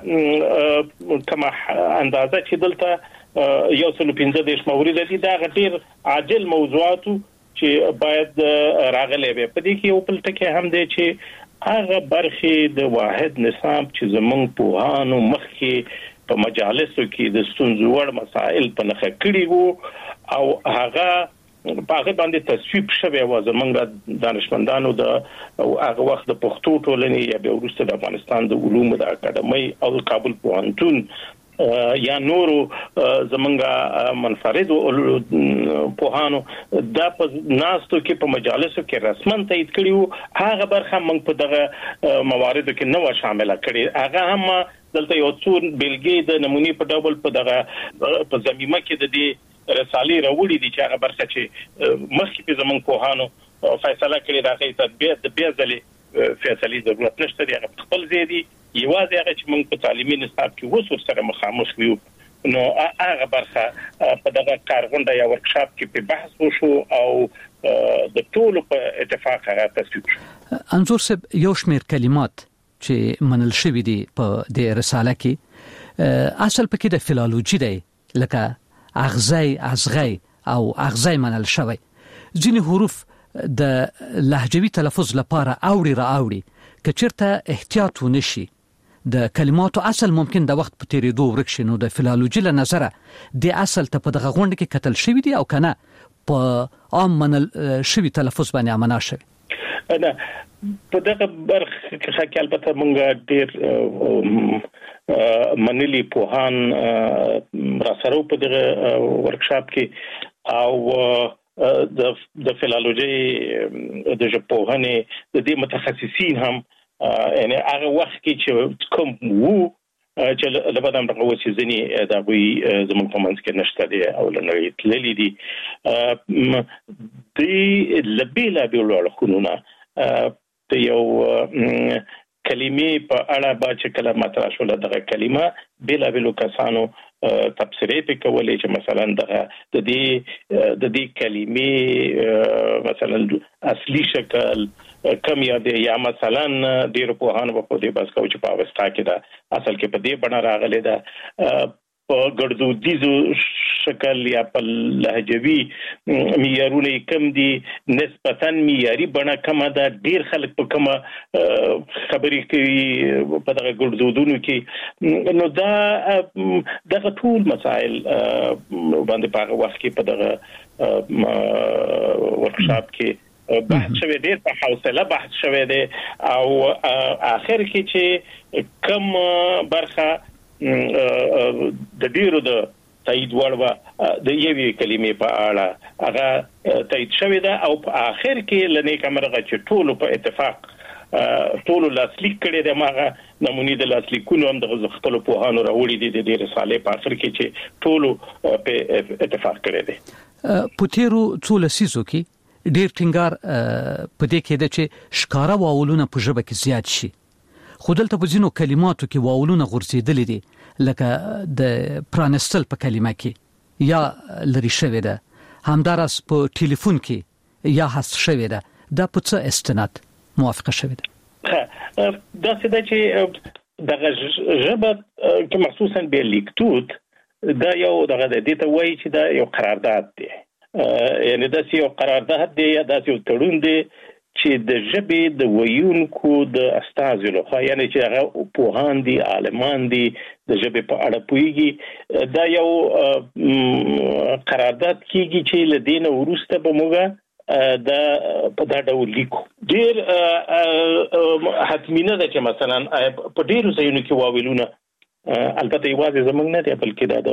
S10: دغه کما اندازه چې دلته یو څل پنځه دیش مورید دي دا غټیر عاجل موضوعاتو چې باید راغلي وي په دې کې یو بل ټکی هم دی چې هغه برخې د واحد نصاب چې زمونږ په هانو مخکې په مجالسو کې د ستونزو وړ مسائل په نخښه کړي وو او هغه په هغه باندې تصویب شوی و زمونږ دانشمندانو د هغه وخت د پښتو ټولنې یا به ورسته د افغانستان د علومو د اکاډمۍ او د کابل پوهنتون یا نورو زمونږه منفرد په هانو د ناستو کې په مجالسو کې رسمن تایید کړیو هغه برخه موږ په دغه مواردو کې نو شامل کړي هغه هم دلته یو څو بلګې د نمونې په ډول په دغه په زميمه کې د دې رسالې راوړي دي چې هغه برخه چې مخکې په زمونږ په هانو فیصله کړې راغی تطبیق د بیا ځلې فیصله ضرورت نشته دی هغه خپل زیدي یوازې هغه چې موږ په تعلیمي نصاب کې وسور سره مخامخ یو نو هغه برخه په دغه کارغونډه یا ورکشاپ کې په بحث وشو او د ټولو په اتفاق هغه تصویب شو
S9: انظور سب یو شمیر کلمات چې منل شوی دي په د رساله کې اصل پکې د فلالوجي دی لکه اغزای ازغای او اغزای منل شوی ځینې حروف د لهجوي تلفظ لپاره اوړي را اوړي کچرته احتیاط ونشي د کلماتو اصل ممکن د وخت په تیریدو ورکشي نو د فلالوجي له نظره د اصل ته په دغه غونډه کې کتل شوی دی او کنه په عام منل شوی تلفظ باندې امنا شوی
S10: انا په دغه برخه کې البته مونږ ډیر منلي پوهان را سره په دغه ورکشاپ کې او د د فلالوجي د ژبپوهنې د دې متخصصین هم یعنی هغه وخت کې چې کوم وو چې لبدا هم دغه وڅ ځنی دا وی زموږ په منځ کې نشته دی او لنړی تللی دي د لبیلا بیلول خونونه ته یو کلمې په اړه با چې کله مطرح شول دغه کلمه بلا بلو کسانو تفسیرې په کولې چې مثلا دغه د دې د دې کلمې مثلا اصلي شکل کم یا دی یا مثلا ډیر په هانو په دې بس کو چې په اوستا کې دا اصل کې په دې بڼه راغلي دا په ګردودیزو شکل یا په لهجوي معیارونه کم دي نسبتاً معیاري بڼه کم ده ډیر خلک په کومه خبرې کوي په دغه ګردودونو کې نو دا دغه ټول مسائل باندې په وخت کې په دغه ورکشاپ کې بحث شوه ډیر په حوصله بحث شوه دی او اخر کې چې کم برخه د ډیرو د تایید وړ د یوې کلمې په اړه هغه تایید شوی ده او په اخر کې لنی کمرغه چې ټول په اتفاق ټول لاسلیک کړي د ماغه نمونې د لاسلیکونو هم د خپل په هانو راوړي دي د ډیر رساله په اخر کې چې ټول په اتفاق کړي دي.
S9: پوتيرو څول سيزو کې ډیر ټینګار په دې کې د چې شکاره واولونه په ژبه کې زیات شي خو دلته په ځینو کلماتو کې واولونه غورځېدل دي لکه د پرانستل په کلمه کې یا لری شوی ده همدارس په ټلیفون کې یا حذف شوی ده دا په څه استناد موافقه شوی ده
S10: دا څه ده چې دغه ژبه کې مخصوصا به لیکتوت دا یو دغه د دې ته وایي چې دا یو قرارداد دی یعنی دا یو قرارداد دی یا دا یو تړون دی چې د ژبې د ویونکو د استازو لخوا یعنی چې هغه پوهان دي عالمان دي د ژبې په اړه پوهیږي دا یو قرارداد کیږي چې لدین وروسته به موږ دا په دا ډول لیکو ډیر حتمینه ده چې مثلا په ډیرو ځایونو کې واویلونه البته یوازې زمونږ نه دی بلکې دا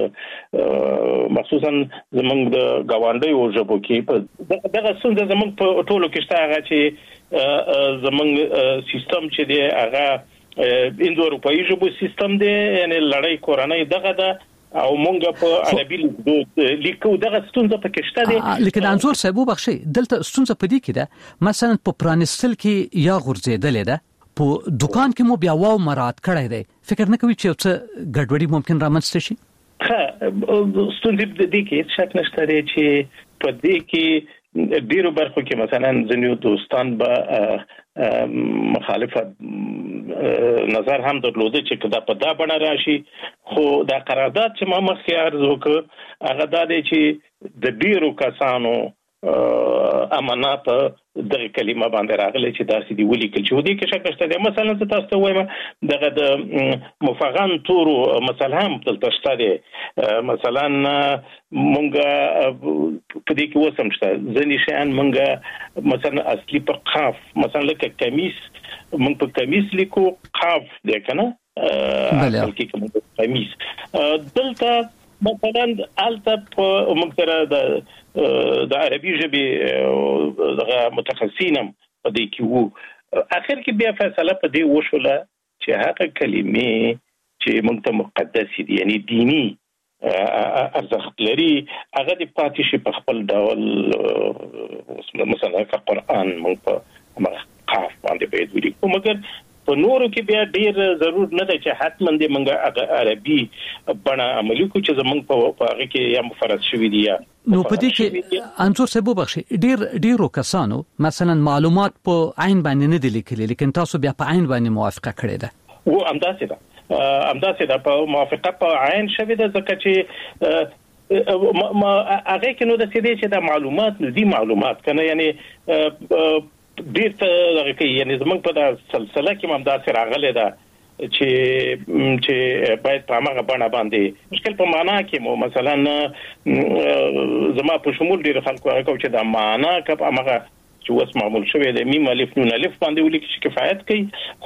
S10: د مخصوصا زمونږ د غواندیو ژبو کې دغه څنګه زمونږ په ټولو کې شته هغه چې زمونږ سیستم چې دی هغه اندو اروپایي ژبو سیستم دی یعنی لړۍ کورنۍ دغه ده او مونږ په عربي لیکو دغه ستونزه پکې شته دي
S9: لیکن انزور صاحب بخشي دلته ستونزه پدې کې ده مثلا په پرانستل کې یا غورځېدل ده په دکان کې مو بیا واو مراد کړی دی فکر نه کوي چې څه ګډوډي ممکن رامنځته شي
S10: ها ستونزې د دې کې شک نشته چې په دې کې ډیرو برخو کې مثلا ځینو دوستان به مخالفت نظر هم درلوده چې کدا په دا بڼه راشي خو دا قرارداد چې ما مخکې عرض وکړ هغه دا دی چې د ډیرو کسانو امانه په دغه کلمه باندې راغلی چې داسې دی ولیکل چې ودی کې شک نشته دی مثلا تاسو ته وایم دغه د مفغان تورو مثلا هم دلته شته دی مثلا مونږ په دې کې وسم شته ځینې شیان مونږ مثلا اصلي په قاف مثلا لکه کمیس مونږ په کمیس لیکو قاف دی کنه بلکې کوم کمیس دلته مثلا الته په مقدره د د عربي ژبې دغه متخصصینم په دې کې وو اخر کې بیا فیصله په دې وشوله چې هغه کلمې چې موږ ته مقدس دي یعنی دینی ارزښت لري هغه د پاتې شي په خپل ډول مثلا قرآن موږ په قاف باندې باید ولیکو مګر په نورو کې بیا ډیر ضرورت نه ده چې حتما دې موږ عربي بڼه عملي کو چې زمونږ په هغه کې یا مفرد شوی دی
S9: نو په دې کې انزور سبب بخشي ډیر ډیرو کسانو مثلا معلومات په عین باندې نه دي لیکلي لیکن تاسو بیا په عین باندې موافقه کړې ده
S10: و همداسې ده همداسې ده په موافقه په عین شوی ده ځکه چې ما هغه کې نو د سیدې چې د معلومات ندي معلومات کنه یعنی ډیر څه کوي یعنی زمونږ په د سلسله کې هم داسې راغلی ده چې چې باید په هغه باندې باندې مشکل په معنا کې مو مثلا زما په شمول ډیر خلکو هغه چې د معنا کپ هغه چې وس معمول شوی د میم الف نون الف باندې ولیکي چې کفایت کوي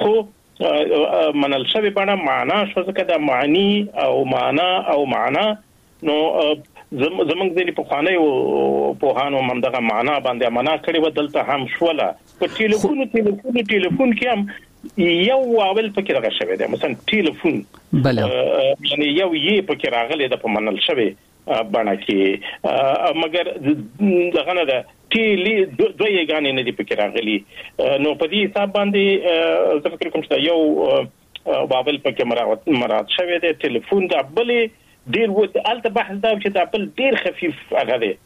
S10: خو منل شوی باندې معنا شو ځکه د معنی او معنا او معنا نو زمونږ د په خوانه او په هانو هم دغه معنا باندې معنا کړي و دلته هم شوله په ټلیفون ټلیفون ټلیفون کې هم یو اول پکې راغلی شوی دی مثلا ټلیفون
S9: بله
S10: یعنی یو یې پکې راغلی د په منل شوی باندې کې مګر دغه نه ده ټلی دوه یګانې نه دی پکې راغلی نو په دې حساب باندې زه فکر کوم چې یو بابل پکې مراد شوی دی ټلیفون د بلې ډیر و الته بحث دا چې د خپل ډیر خفيف هغه دی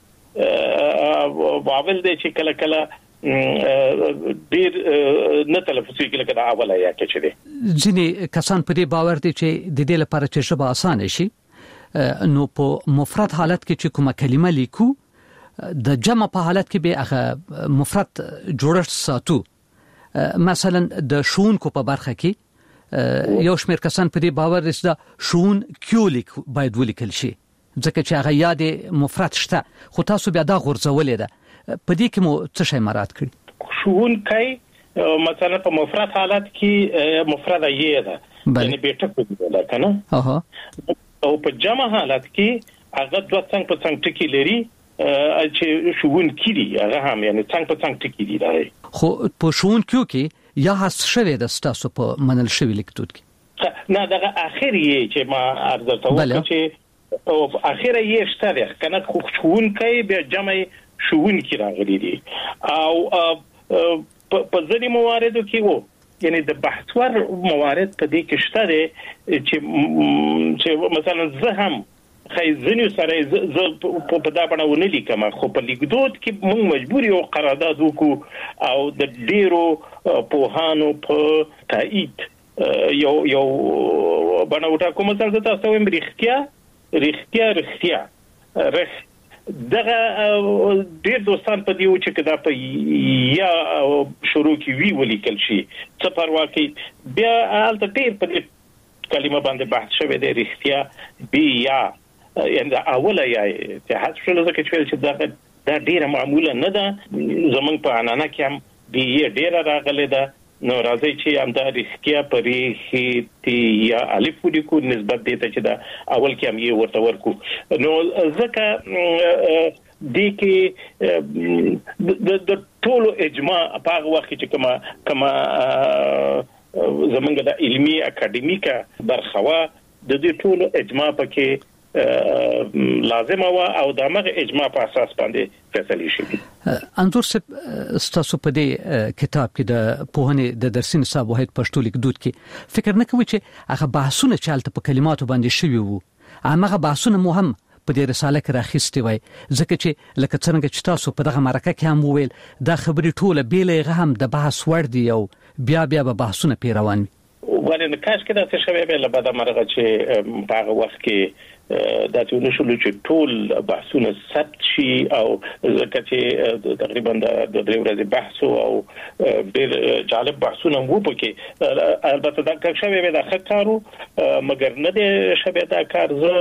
S10: بابل دی چې کله کله ډیر نه تلفظ کله کله اوله یا کې چي دي
S9: ځینې کسان په دې باور دي چې د دې لپاره چې ژبه اسانه شي نو په مفرد حالت کې چې کومه کلمه لیکو د جمع په حالت کې به هغه مفرد جوړښت ساتو مثلا د شونکو په برخه کې یو شمېر کسان په دې باور دي چې شون کیولیک باید ولیکل شي ځکه چې هغه یاد مفرد شته خو تاسو بیا دا غورځولې ده په دې کې مو څه شی مراد کړی
S10: شون کای مثلا په مفرد حالت کې مفرد یې ده یعنی بیټه کوي کنه
S2: اها
S10: او په جمع حالت کې هغه دوه څنګه په څنګه ټکی لري چې شوون کړي هغه هم یعنی څنګه په څنګه ټکی دی راځي
S9: خو په شوون کیو کې یا حس شوی د ستاسو په منل شوی لیکدود
S10: کې نه دغه اخر یې چې ما عرض ته وکړ چې او اخر یې شته کنه خو شوون کوي به جمع شوون کې راغلي دي او په ځینې مواردو کې وو یعنی د بحثور موارد په دې کې شته دي چې چې مثلا زه هم خیزنی سره ز په دا باندې ونه لیکم خو په لیکدود کې موږ مجبور یو قرارداد وکړو او د ډیرو په په تایید یو یو باندې وټا کوم څه تاسو هم رښتیا رښتیا رښتیا رښ دغه ډیر دوستان په دیو چې کدا په یا شروع کې وی ولیکل شي څه پروا کوي بیا البته ډیر په کلمه باندې بحث شوی دی رښتیا بیا یعنی اوله یې چې حذف شول ځکه چې دا دا ډیره معموله نه ده زمونږ په انانه کې هم دی ډیره راغله ده نو راځي چې هم دا رښتیا پرې هي یا الف ولیکو نسبت دی ته چې دا اول کې هم یې ورته ورکو نو ځکه د کې د ټولو اجماع په هغه وخت کې کما کما زمونږ د علمي اکاډمیکا برخوا د دې ټولو اجماع پکې لازم او او دغه اجماع په اساس باندې فیصله شي
S9: انظر ستاسو په دې کتاب کې د پوهنې د درسي نصاب واحد پښتو لیکدود کې فکر نه کوي چې هغه بحثونه چالت په کلماتو باندې شوي وو هغه بحثونه مو هم په دې رساله کې راخېستي وای ځکه چې لکه څنګه چې تاسو په دغه مرکه کې هم وویل دا خبرې ټوله بیلې هم د بحث وړ دي او بیا بیا به بحثونه پیروان
S10: ولې کاش کې دا څه شوی به له بعد مرغه چې په هغه وخت کې دا چې نو شول چې ټول بحثونه ثبت شي او ځکه چې تقریبا د درې ورځې بحث او ډېر جالب بحثونه وو پکې البته دا کار شوی به دا ښکارو مګر نه دی شوی دا کار زه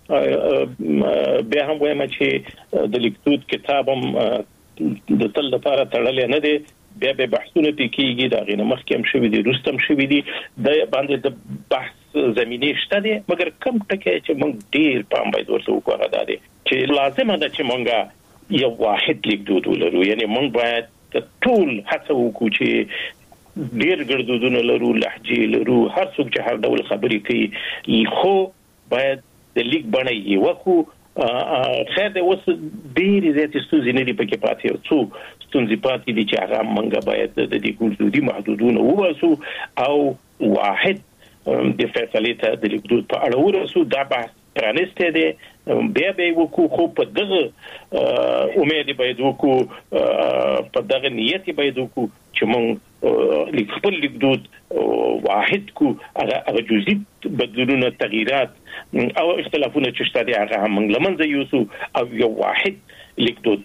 S10: به هم وایم چې د لیکدود کتابم د تل لپاره تړلې نه دی بیا به بحثونه پکېږي دا غینه مخکې هم شوی دي رستم شوی دي د باندې د بحث زمینه شته دي مګر کم ټکی چې موږ ډیر پام باید ورته وکړو دا دي چې لازم ده چې موږ یو واحد لیکدود ولرو یعنی موږ باید ټول هڅه وکړو چې ډیر ګړدودونه لرو لهجې لرو هر څوک چې هر ډول خبرې کوي خو باید د لیک باندې یو کو خیر د اوس ډیر زیات ستونزې نه دي پکې پاتې او څو ستونزې پاتې دي چې هغه موږ باید د دې ګړدودي محدودونه وواسو او واحد د فیصله ته د لیکدود په اړه ورسو دا بحث پرانسته دي بیا به وکړو خو په دغه امید باید وکړو په دغه نیت باید وکړو چې موږ لیکل لیکدود واحد کو هغه جزئی بدلونه تغیرات او اختلافونه چې شته دي هغه هم لمنځه یوسو او یو واحد لیکدود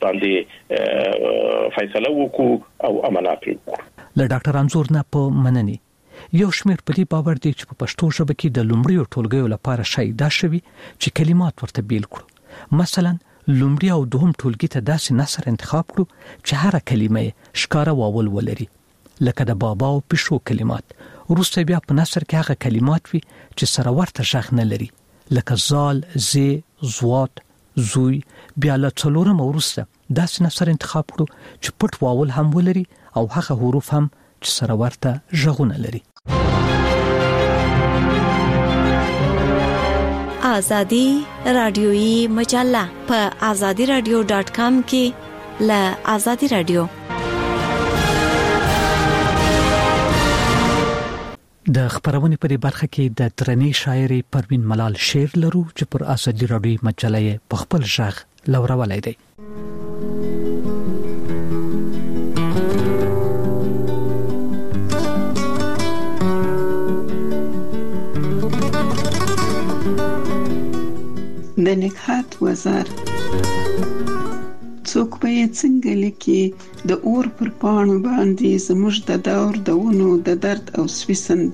S10: باندې فیصله وکړو او امانات وکړو
S9: له ډاکټر انزور نه په منني یو شمېر په دې باور دی چې په پښتو ژبه کې د لومړیو ټولګیو لپاره شای دا شوی چې کلمات ورته بیل کړو مثلا لومړی او دوهم ټولګي ته داسې نثر انتخاب کړو چې هر کلمه ښکارا واول ولري لکه د بابا او پښو کلمات وروسته بیا په نثر کې هغه کلمات وي چې سره ورته شغ نه لري لکه زال زی زوات زوی بیا له څلورم وروسته داسې نثر انتخاب کړو چې پټ واول هم ولري او هغه حروف هم چې سره ورته ژغونه لري
S17: آزادی رادیویی مجله په آزادی رادیو ډاټ کام کې له آزادی رادیو
S9: د خبرونې په برخه کې د ترنی شاعري پروین ملال شعر لرو چې پر آزادی رادیو مجله په خپل ژغ لورولای دی
S11: د نکهت وزر څوک به یې څنګه لیکي د اور پر پاڼو باندې زموږ د دور د ونو د درد او سوي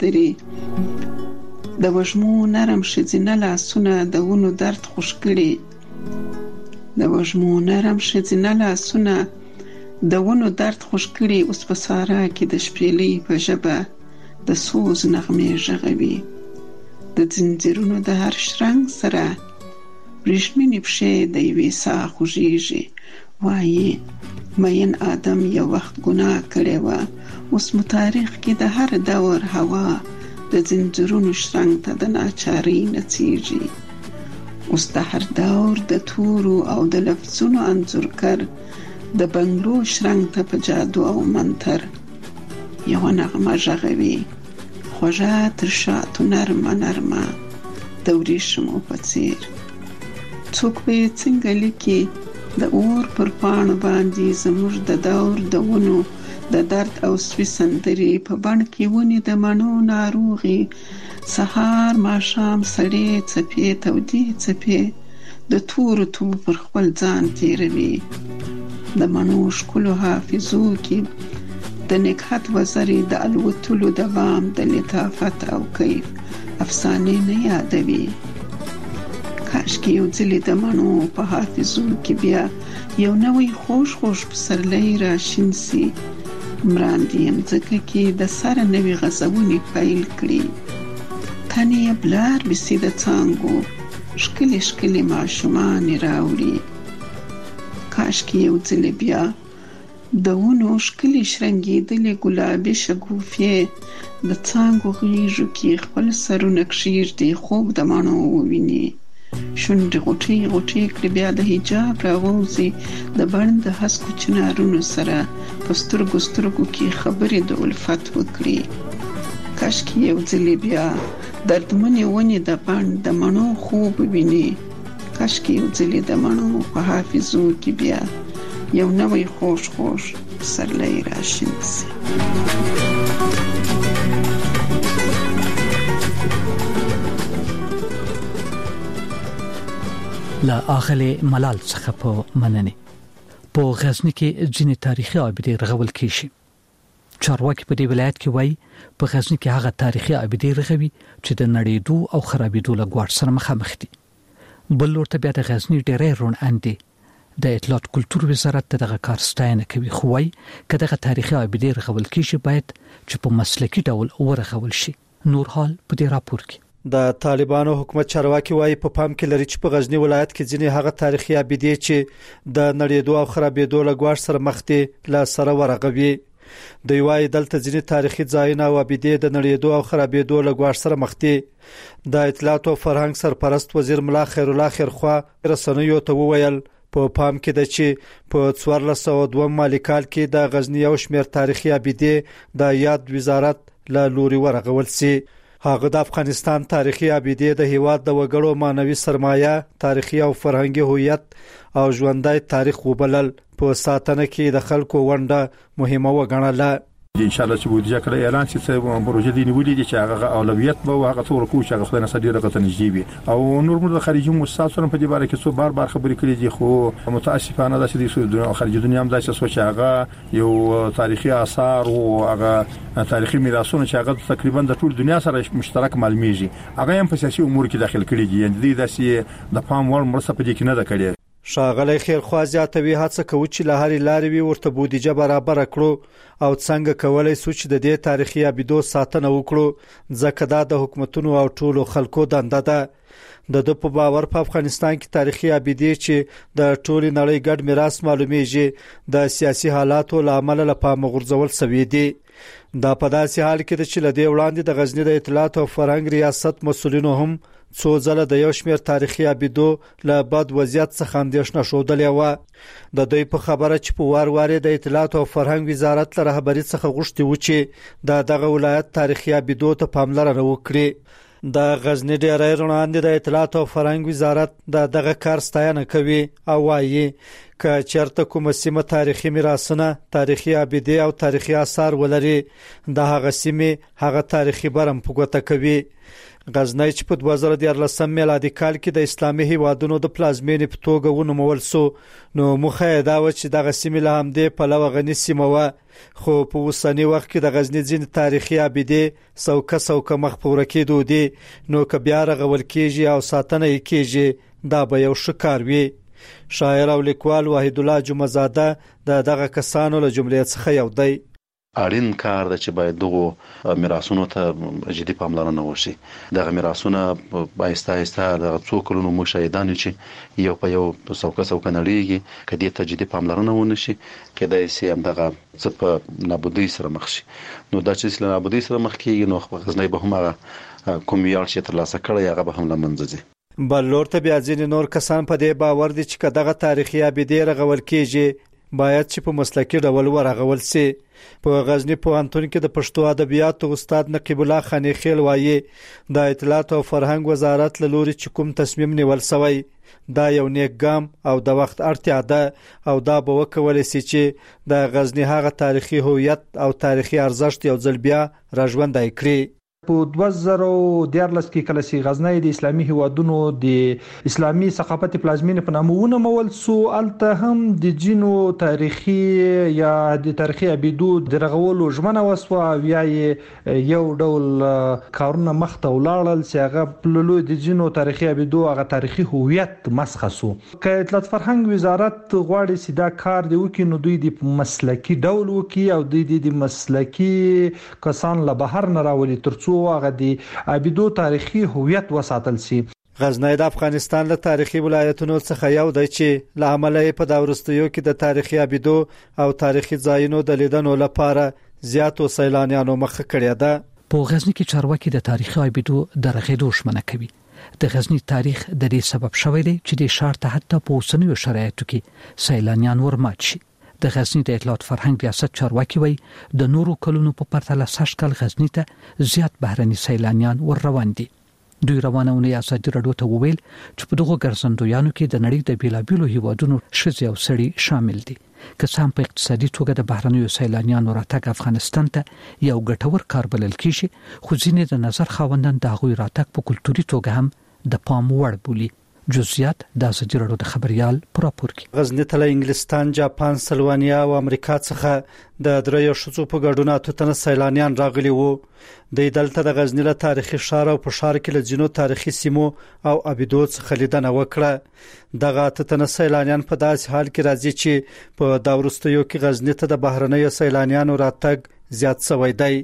S11: سندرې د وږمو نرم ښځینه لاسونه د ونو درد خوش کړي د وږمو نرم ښځینه لاسونه د ونو درد خوش کړي اوس په سارا کې د شپېلۍ په ژبه د سوز نغمې ږغوي د زنجیرونو د هر شرنګ سره ورېښمینې پښې د یوې ساه خوږېږي. وایي مین آدم یو وخت ګناه کړې وه، اوس مو تاریخ کې د هر دور هوا د زنجیرونو شرنګ ته د ناچارۍ نڅېږي. اوس د هر دور د تورو او د لفظونو انځورګر د بنګلو شرنګ ته په جادو او منتر یوه نغمه غږوي، خوږه تر شاتو نرمه نرمه د ورېښمو په څېر. څوک به یې څنګه لیکي د اور پر پاڼو باندې زموږ د دور د ونو د درد او سوي سندرې په بڼ کې ونې د مڼو ناروغي، سهار ماښام سړې څپې تودې څپې د تورو توبو پر خپل ځان تېروي. د مڼو ښکلو حافظو کې د نګهت وزرې د الوتلو د بام د لطافت او کیف افسانې نه یادوي. کاشکې یو ځلې د مڼو په حافظو کې بیا یو نوی خوږ خوږ پسرلی راشین سي. مراندې یم ځکه کې د سره نوي غزونې پیل کړي. تنې یې بلار بسي د څانګو ښکلې ښکلې ماشومانې راوړي. کاشکې یو ځلې بیا د ونو ښکلې شرنګېدلې ګلابي شګوفې د څانګو غیږو کې خپل سرونه کښېږدي، خوب د مڼو وویني. شونډې غوټۍ غوټۍ کړي، بیا د حجاب راووځي، د بڼ د هسکو چنارونو سره په سترګو سترګو کې خبرې د الفت وکړي. کاشکې یو ځلې بیا دردمنې ونې د بڼ د مڼو خوب ویني. کاشکې یو ځلې د مڼو په حافظو کې بیا یو نوی خوږ خوږ پسرلی راشین سي.
S9: له اغلې ملال څخه په مننه په غزنی کې ځینې تاریخي ابدې رغول کیږي. چارواکي په دې ولایت کې وایي په غزنی کې هغه تاریخي ابدې رغوي چې د نړیدو او خرابېدو له ګواښ سره مخامخ دي. بل لورته بیا د غزنی ډېرې رون اندي د اطلاعات کلتور وزارت دغه کار ستاینه کوي، خو وايي چې دغه تاریخي ابدې رغول کیږي باید چې په مسلکي ډول ورغول شي. نور حال په دې راپور کې
S19: د طالبانو حکومت چارواکي وايي په پام کې لري چې په غزنی ولایت کې ځینې هغه تاریخي ابدې چې د نړیدو او خرابېدو له ګواښ سره مخ دي لا سره ورغوي. دوی وايي دلته ځینې تاریخي ځایونه او ابدې د نړیدو او خرابېدو له ګواښ سره مخ دي. د اطلاعات او فرهنګ سرپرست وزیر ملا خیر الله خیرخوا رسنیو ته وویل په پام کې ده چې په څوارلس سوه دوه مالي کال کې د غزنی یو شمېر تاریخي ابدې د یاد وزارت له لوري ورغول سي. هغه د افغانستان تاریخي ابدې د هیواد د وګړو مانوي سرمایه، تاریخي او فرهنګي هویت او ژوندۍ تاریخ وبلل. په ساتنه کې د خلکو ونډه مهمه وګڼله.
S20: ان شاء الله چې بودیجه کړی اعلان شي چې پروژې دی نیولې دي چې هغه اولویت به هغه څور کو چې هغه خدای نه سړي رغته نږدې وي. او نور موږ د خارجي مؤسساتو په دې باره کې څو بار بار خبرې کړې دي، خو متاسفانه دا چې د دنیا خارجي دنیا هم دا چې سوچ هغه یو تاریخي آثار او هغه تاریخي میراثونه چې هغه تقریبا د ټول دنیا سره مشترک معلومیږي، هغه هم په سیاسي امور کې داخل کړي دي. یعنی دا چې د پام وړ مرسته په دې کې نه ده کړې.
S19: ښاغلی خیرخوا زیاتوي هڅه کوي چې له هرې لارې وي ورته بودیجه برابر کړو او څنګه کولای شو چې د دې تاریخي ابدو ساتنه وکړو، ځکه دا د حکومتونو او ټولو خلکو دنده ده. د د په باور په افغانستان کې تاریخي ابدې چې د ټولې نړۍ ګډ میراث معلومیږي د سیاسي حالاتو له امله له پامه غورځول شوي دي. دا په داسې حال کې ده چې له دې وړاندې د غزنی د اطلاعات او فرهنګ ریاست مسؤلینو هم څو ځله د یو شمېر تاریخي ابدو له بد وضعیت څخه اندېښنه ښودلې وه. د دوی په خبره چې په وار وارې د اطلاعات او فرهنګ وزارت له رهبرۍ څخه غوښتي و چې د دغه ولایت تاریخي ابدو ته پاملرنه وکړي. د غزنی ډېری روڼاندې د اطلاعات او فرهنګ وزارت د دغه کار ستاینه کوي او وايي که چېرته کومه سیمه تاریخي میراثونه، تاریخي ابدې او تاریخي آثار ولري، د هغه سیمې هغه تاریخي برم په ګوته کوي. غزنی چې په دوه زره دیارلسم میلادي کال کې د اسلامي هیوادونو د پلازمینې په توګه ونومول شو، نو موخه یې دا و چې دغه سیمې له همدې پلوه غني سیمه وه. خو په اوسني وخت کې د غزنی ځینې تاریخي ابدې سوکه سوکه مخ په ورکې کېدو دي، نو که بیا رغول کېږي او ساتنه یې کېږي دا به یو ښه کار وي. شاعر او لیکوال وحید الله جمعه زاده د دغه کسانو له جملې څخه یو دی.
S21: اړین کار دی چې باید دغه میراثونو ته جدي پاملرنه وشي. دغه میراثونه آهسته آهسته د څو کلونو موږ شاهدان چې یو په یو څوکه څوکه نړیږي، کدی ته جدي پاملرنه ونشي کېدای شي همدغه څه په نابودۍ سره مخ شي. نو دا چې سره نابودۍ سره مخ کیږي نو په غزنی به هم هغه کوم ویاړ چې ترلاسه کړی هغه به هم له منځه ځي.
S19: بل لور ته بیا ځینې نور کسان په دې باور دي چې کداغه تاریخي ابیدې رغول کیږي باید چې په مسلکي ډول ورغول سي. په غزنی پوهنتون کې د پښتو ادبیاتو استاد نقیب الله خانی خیل وایي د اطلاعات او فرهنګ وزارت له لوري چې کوم تصمیم نیول شوی دا یو نیک ګام او د وخت اړتیا ده او دا به وکولای شي چې د غزنی هغه تاریخي هویت او تاریخي ارزښت یو ځل بیا راژوندی کړي.
S22: په دوه زره دیارلس کې کله چې غزنی د اسلامي هیوادونو د اسلامي ثقافت پلازمینه په نامه ونومول سو، الته هم د جینو تاریخي یا د تاریخي ابیدو د رغولو ژمنه وسوه او یا یو ډول کارونه مخته ولاړل چې هغه پللو د جینو تاریخي ابیدو هغه تاریخي هویت مسخصو. که اطلاعات فرهنګ وزارت غواړي چې دا کار دی وکړي نو دوی د مسلکي ډول وکړي او دوی د مسلکي کسان له بهر نه راولي ترڅو هغه د ابیدو تاریخي هویت وساتل شي.
S19: غزنی د افغانستان له تاریخي ولایتونو څخه یو دی چې له امله په دا ورستیو کې د تاریخي ابیدو او تاریخي ځایونو د لیدنو لپاره زیاتو سیلانیانو مخه کړې ده.
S9: په غزنی کې چارواکي د تاریخي ابیدو د رغېدو ژمنه کوي. د غزنی تاریخ د دې سبب شوی دی چې د ښار ته حتی په اوسنیو شرایطو کې سیلانیان ورمات شي. د غزنی د اطلاعات فرهنګ ریاست چارواکي وایي د نورو کلونو په پرتله سږ کال غزنی ته زیات بهرني سیلانیان ور روان دي. دوی روانونه ازادي راډیو ته وویل چې په دغه ګرځندویانو کې د نړۍ د بیلابیلو هیوادونو ښځې او سړي شامل دي. که څه هم په اقتصادي توګه د بهرنیو سیلانیانو راتګ افغانستان ته یو ګټور کار بلل کیږي، خو ځینې د نظر خاوندان د هغوی راتګ په کلتوري توګه هم د پام وړ بولي. جزئیات د ازادي راډیو د خبريال پراپور کې.
S19: غزنی ته له انګلستان، جاپان، سلوانیا او امریکا څخه د دریو شذو په ګډون اته تنه سیلانیان راغلي وو. د دلته د غزنی له تاریخي ښار او په ښار کې له ځینو تاریخي سیمو او ابیدو څخه لیدنه وکړه. دغه اته تنه سیلانیان په داسې حال کې راځي چې په دا ورستیو کې غزنی ته د بهرنیو سیلانیانو راتګ زیات شوی دی.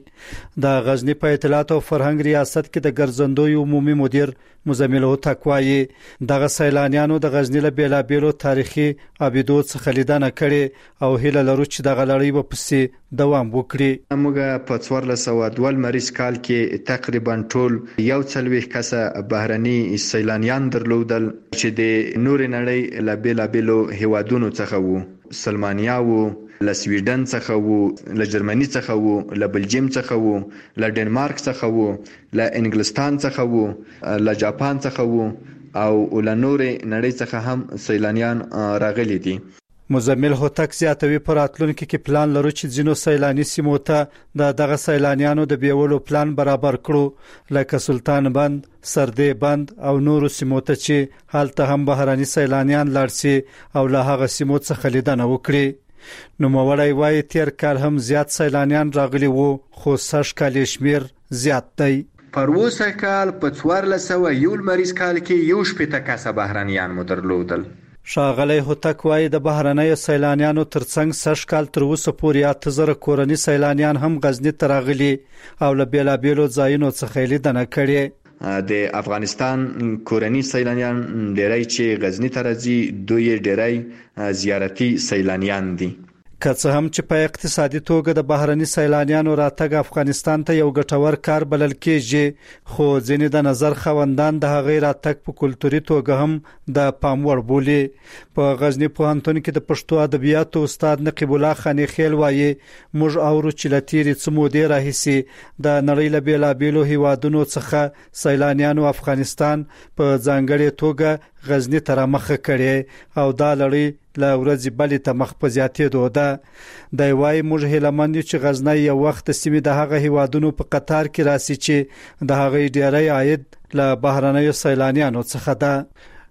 S19: د غزنی په اطلاعات او فرهنګ ریاست کې د ګرځندوی عمومي مدیر مزمل هوتک وایي دغه سیلانیانو د غزنی له بیلابیلو تاریخي ابیدو څخه لیدنه کړي او هیله لرو چې دغه لړۍ به پسې دوام وکړي.
S12: موږ په څوارلس سوه دوه مریض کال کې تقریبا ټول یو څلوېښت کسه بهرني سیلانیان درلودل چې د نور نړۍ له بیلابیلو هیوادونو څخه وو. سلمانیا وو، له سویډن څخه وو، له جرمني څخه وو، له بلجیم څخه وو، له ډنمارک څخه وو، له انګلستان څخه وو، له جاپان څخه وو او له نور نړۍ څخه هم سیلانیان راغلي دي.
S19: مزمل هوتک زیاتوي پر راتلونکي کې پلان لرو چې ځینو سیلاني سیمو ته د دغه سیلانیانو د بیولو پلان برابر کړو، لکه سلطان بند، سردې بند او نورو سیمو ته چې هلته هم بهراني سیلانیان لاړ شي او له هغه سیمو څخه لیدنه وکړي. نوموړی وایي تیر کال هم زیات سیلانیان راغلي وو، خو سږ کال شمیر زیات دی.
S12: پر اوسه کال په څوارلس سوه یو مریض کال کې یو شپېته کسه بهرنیان مو درلودل.
S19: ښاغلی هوتک وایي د بهرنیو سیلانیانو ترڅنګ سږ کال تر اوسه پورې اته زره کورني سیلانیان هم غزنی ته راغلي او له بیلابیلو ځایونو څخه لیدنه کړې.
S12: د افغانستان کورني سیلانیان ډیری چې غزنی ته راځي دوی ډیری زیارتي سیلانیان دي.
S19: که څه هم چې په اقتصادي توګه د بهرني سیلانیانو راتګ افغانستان ته یو ګټور کار بلل کېږي، خو ځینې د نظر خوندان د هغې راتګ په کلتوري توګه هم د پام وړ بولي. په غزنی پوهنتون کې د پښتو ادبیاتو استاد نقیب الله خانی خیل وایي موږ اورو چې له تېرې څه مودې راهیسې د نړۍ له بیلابیلو هیوادونو څخه سیلانیانو افغانستان په ځانګړې توګه غزنی ته رامخه کړې او دا لړۍ له ورځې بلې ته مخ په زیاتېدو ده. دی وایي موږ هیلهمند یو چې غزنی یو وخت د سیمې د هغه هیوادونو په قطار کې راسي چې د هغې ډیری عاید له بهرنیو سیلانیانو څخه ده.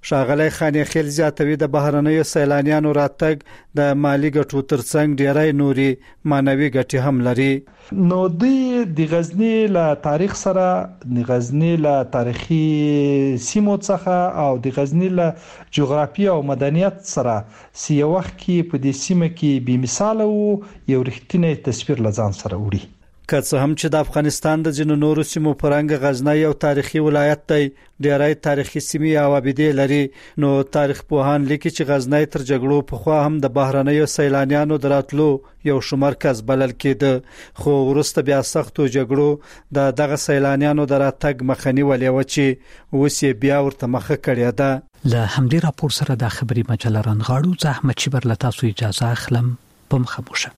S19: ښاغلی خانیخیل زیاتوي د بهرنیو سیلانیانو راتګ د مالی ګټو ترڅنګ ډیری نوري مانوي ګټې هم لري.
S22: نو د د غزنی له تاریخ سره د غزنی له تاریخي سیمو څخه او د غزنی له جغرافیه او مدنیت سره سی وخت کې په دې سیمه کې بې مثال او یو رښتینی تصویر لزان سره وړي.
S19: که څه هم چې د افغانستان د جنو نورو سیمو پرنګ غزنی یو تاریخي ولایت دی، ډیری تاریخي سیمې او ابدي لري، نو تاریخ پوهان لیکي چې غزنی تر جګړو پخوا هم د بهرنیو سیلانیانو دراتلو یو شو مرکز بلل کېده، خو وروسته بیا سختو جګړو د دغه سیلانیانو دراتګ مخنی ولې و چې اوس یې بیا ورته مخه کړې ده.
S9: له همدې راپور سره د خبري مجله رنغاړو زحمت شبر لتاسو اجازه اخلم. پم خاموشه.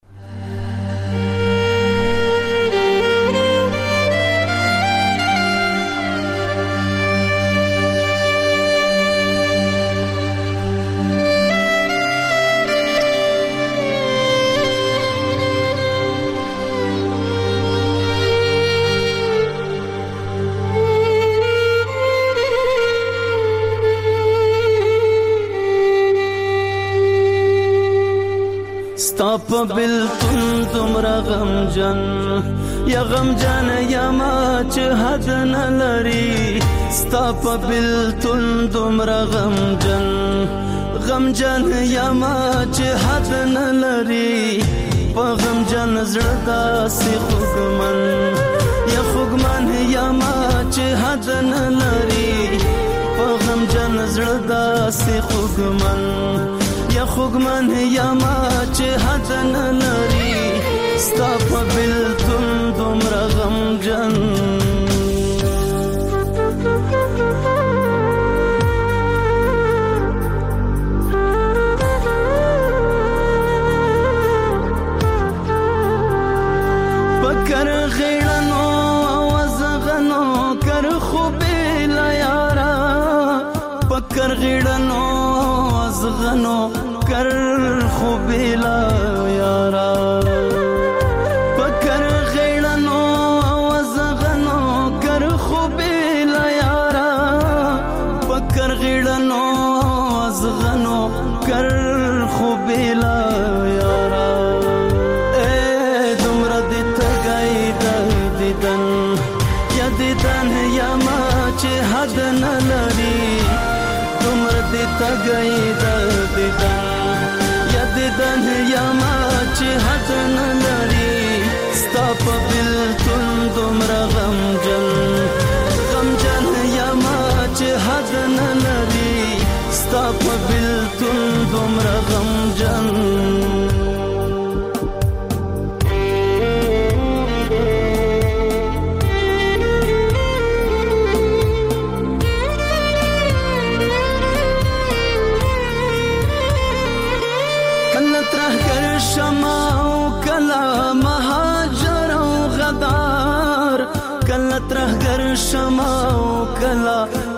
S4: ستاپ بلتون تمرا غمجن یا غمجن یا ما چه حد نلری، ستاپ بلتون تمرا غمجن غمجن یا ما چه حد نلری، پا غمجن زردا سی خوگمن یا خوگمن یا ما چه حد نلری، پا غمجن زردا سی خوگمن یا خوگمن یا ما چه حد نلری، ستا په بلتون دومره غمجن. پکر غیړنو وزغنو کر خوبې لا یارا، پکر غیړنو وزغنو کر خوبې لا یارا، پکر غیړنو وزغنو کر خوبې لا یارا، پکر غیړنو وزغنو کر خوبې لا یارا. اے دومره دې تګای د دیدن یا دیدن یا ما چې حد نه لري، دومره دې تګای د دیدن یا دیدن یا ما چې حد نه لري، ستا په بلتون دومره غمجن غمجن یا ما چې حد نه لري، ستا په بلتون دومره غمجن. شماو کلا مهاجر و غدار، کلا ترهگر شماو کلا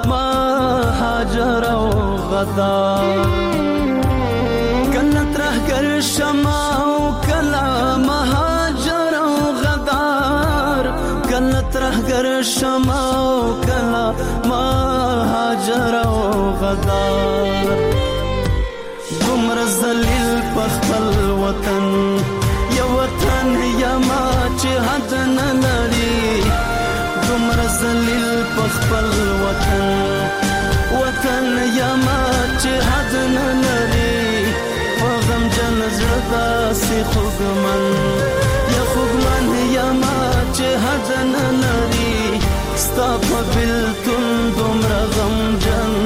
S4: مهاجر و غدار، کلا ترهگر شماو کلا مهاجر و غدار، کلا ترهگر شماو کلا مهاجر و غدار. دومره ذلیل پخپل وطن یا وطن یا ما چې حد نه لري، دومره ذلیل پخپل وطن وطن یا ما چې حد نه لري، په غمجن زړه داسې خوږمن یا خوږمن یا ما چې حد نه لري، ستا په بلتون دومره غمجن.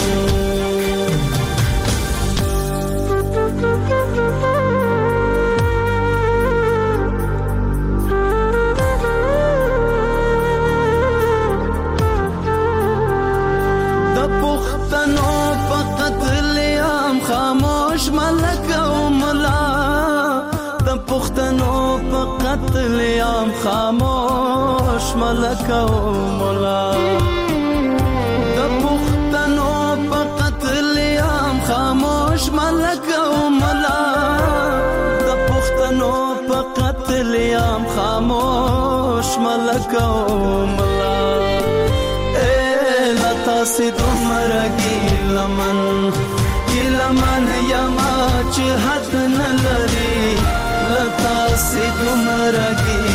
S4: خاموش ملک او ملا، د پښتنو په قتل عام خاموش ملک او ملا، د پښتنو په قتل عام خاموش ملک او ملا، د پښتنو په قتل عام خاموش ملک او ملا. اے لتا سي دومره ګیلم چې حد نه لري لتا سي دومره